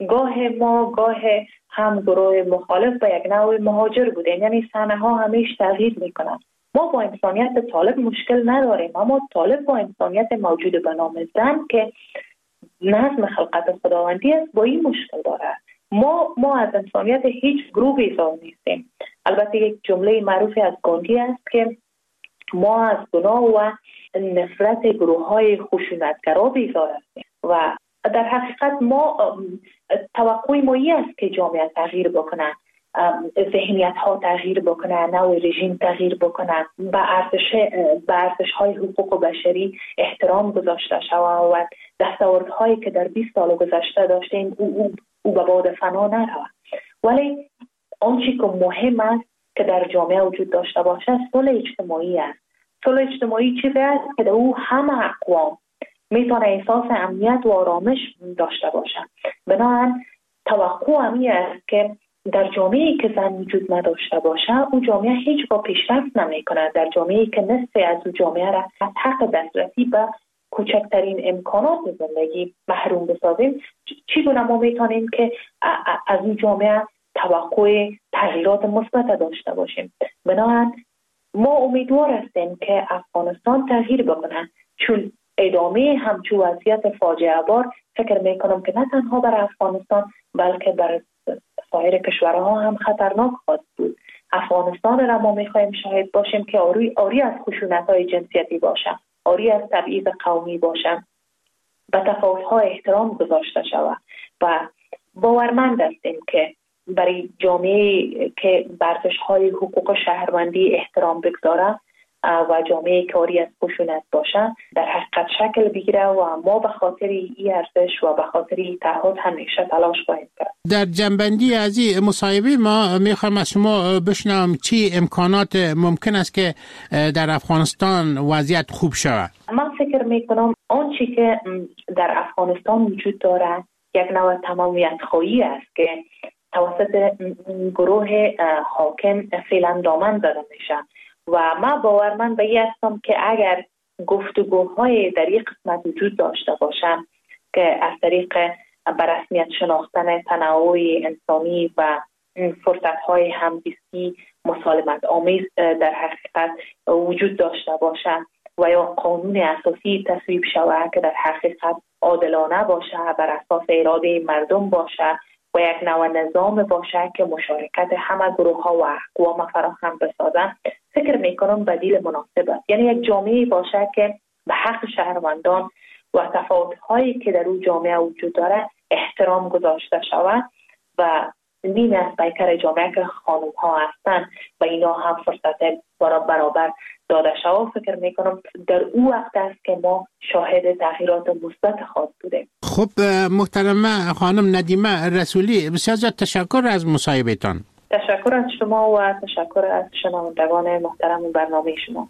گاه هم گروه مخالف به یک نوع مهاجر بودن، یعنی صحنه ها همیشه تغییر میکنن. ما با انسانیت طالب مشکل نداریم، اما طالب با انسانیت موجود به نام زن که نظم خلقت خداوندی است با این مشکل داره. ما از انسانیت هیچ گروه بیزار نیستیم. البته یک جمله معروفی از گاندی است که ما از گناه و نفرت گروه های خشونتگرا بیزار هستیم و در حقیقت ما توقع ما این است که جامعه تغییر بکنه، ذهنیت ها تغییر بکنه، نوع رژیم تغییر بکنه، به ارزش های حقوق بشری احترام گذاشته شود و دستاوردهایی که در 20 سال گذشته داشتیم او به باد فنا نرود. ولی آنچه که مهم است که در جامعه وجود داشته باشه صلح اجتماعی است. صلح اجتماعی چیزی است که در او همه اقوام میتونه احساس امنیت و آرامش داشته باشه. بنابراین توقع همی است که در جامعه‌ای که زن وجود نداشته باشه او جامعه هیچگاه پیشرفت نمیکنه. در جامعه‌ای که نصف از او جامعه را از حق دسترسی به کوچکترین امکانات زندگی محروم بسازیم، چگونه ما میتونیم که از اون جامعه توقع تغییرات مثبت داشته باشیم؟ بنابراین ما امیدوار هستیم که افغانستان تغییر بکنه، چون ادامه همچون وضعیت فاجعه بار فکر میکنم که نه تنها برای افغانستان بلکه برای سایر کشورها هم خطرناک خواهد بود. افغانستان را ما میخواهیم شاهد باشیم که آری از خشونت‌های جنسیتی باشه، آری از تبعیض قومی باشه، به تفاوت‌ها احترام گذاشته شود و باورمند هستیم که برای جامعه که ارزش‌های حقوق شهروندی احترام بگذاره و جامعه کاری از خشونت باشه در حقیقت شکل بگیره و ما به خاطر این ارزش و به خاطر این تعهد همیشه تلاش خواهیم کرد. در جنبندی از این مصاحبه ما میخوام از شما بشنوم چی امکانات ممکن است که در افغانستان وضعیت خوب شود؟ من فکر میکنم آنچه که در افغانستان وجود داره یک نوع تمامیت خواهی است که توسط گروه حاکم فعلا دامن زده میشه و من باورمند به این هستم که اگر گفتگوهای در یک قسمت وجود داشته باشم که از طریق به رسمیت شناختن تنوع انسانی و فرصت‌های همزیستی مسالمت آمیز در حقیقت وجود داشته باشم و یا قانون اساسی تصویب شود که در حقیقت عادلانه باشه، بر اساس اراده مردم باشه و یک نوع نظام باشه که مشارکت همه گروه ها و اقوام فراهم بسازن، فکر میکنم بدیل مناسب است. یعنی یک جامعه باشه که به حق شهروندان و تفاوت هایی که در اون جامعه وجود داره احترام گذاشته شود و نیم از پیکر جامعه که خانم ها هستن و اینا هم فرصت برابر داده شود. فکر میکنم در او وقت است که ما شاهد تغییرات مثبت خواهد بودیم. خب محترمه خانم ندیمه رسولی، بسیار زیاد تشکر از مصاحبهتان. تشکر از شما و تشکر از شنوندگان محترم برنامه شما.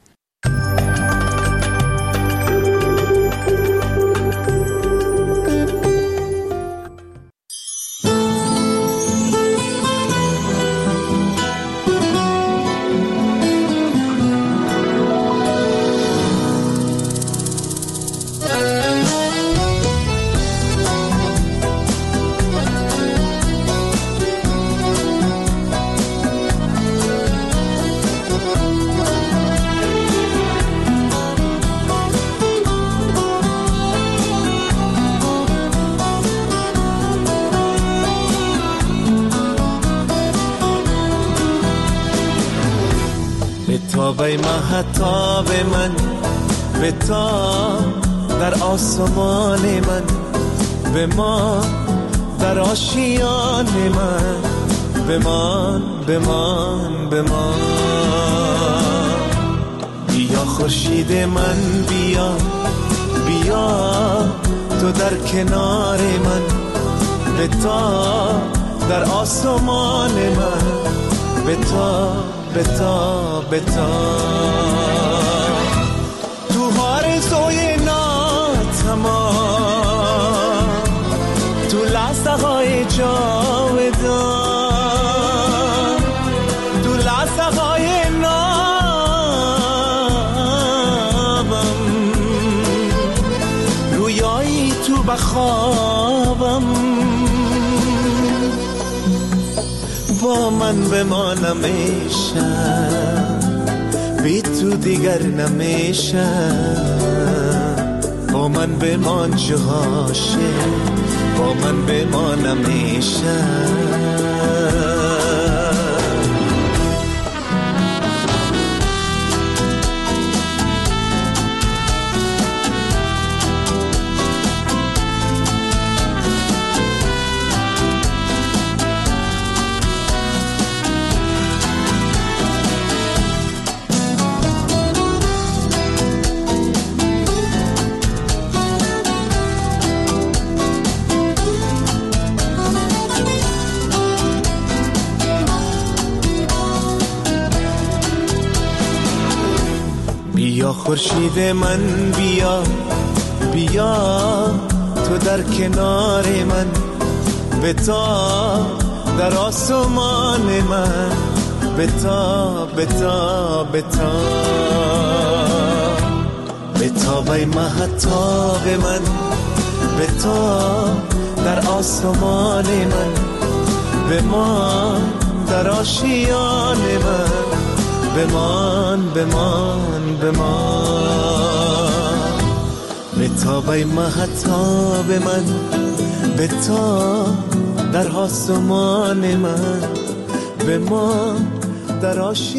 به مهتاب من به تا در آسمان من به ما در آشیان من بمان بمان بمان بیا خورشید من بیا بیا تو در کنار من به تا در آسمان من به تا بتا بتا تو آرزوی ناتمام تو لحظه های جاودان تو لحظه های نابم رویایی تو بخوابم با من بمانم ایشم بی تو دیگر نمیشم با من بمان جهاشه با من بمانم ایشم بیا خورشید من بیا، بیا تو در کنار من، بتا در آسمان من، بتا بتا بتا بتا بی مهتاب من، بتا در آسمان من، بمان در آشیان من، بمان بمان بمان بتا بی مهتاب من، بتا در آسمان من، بمان در آشیان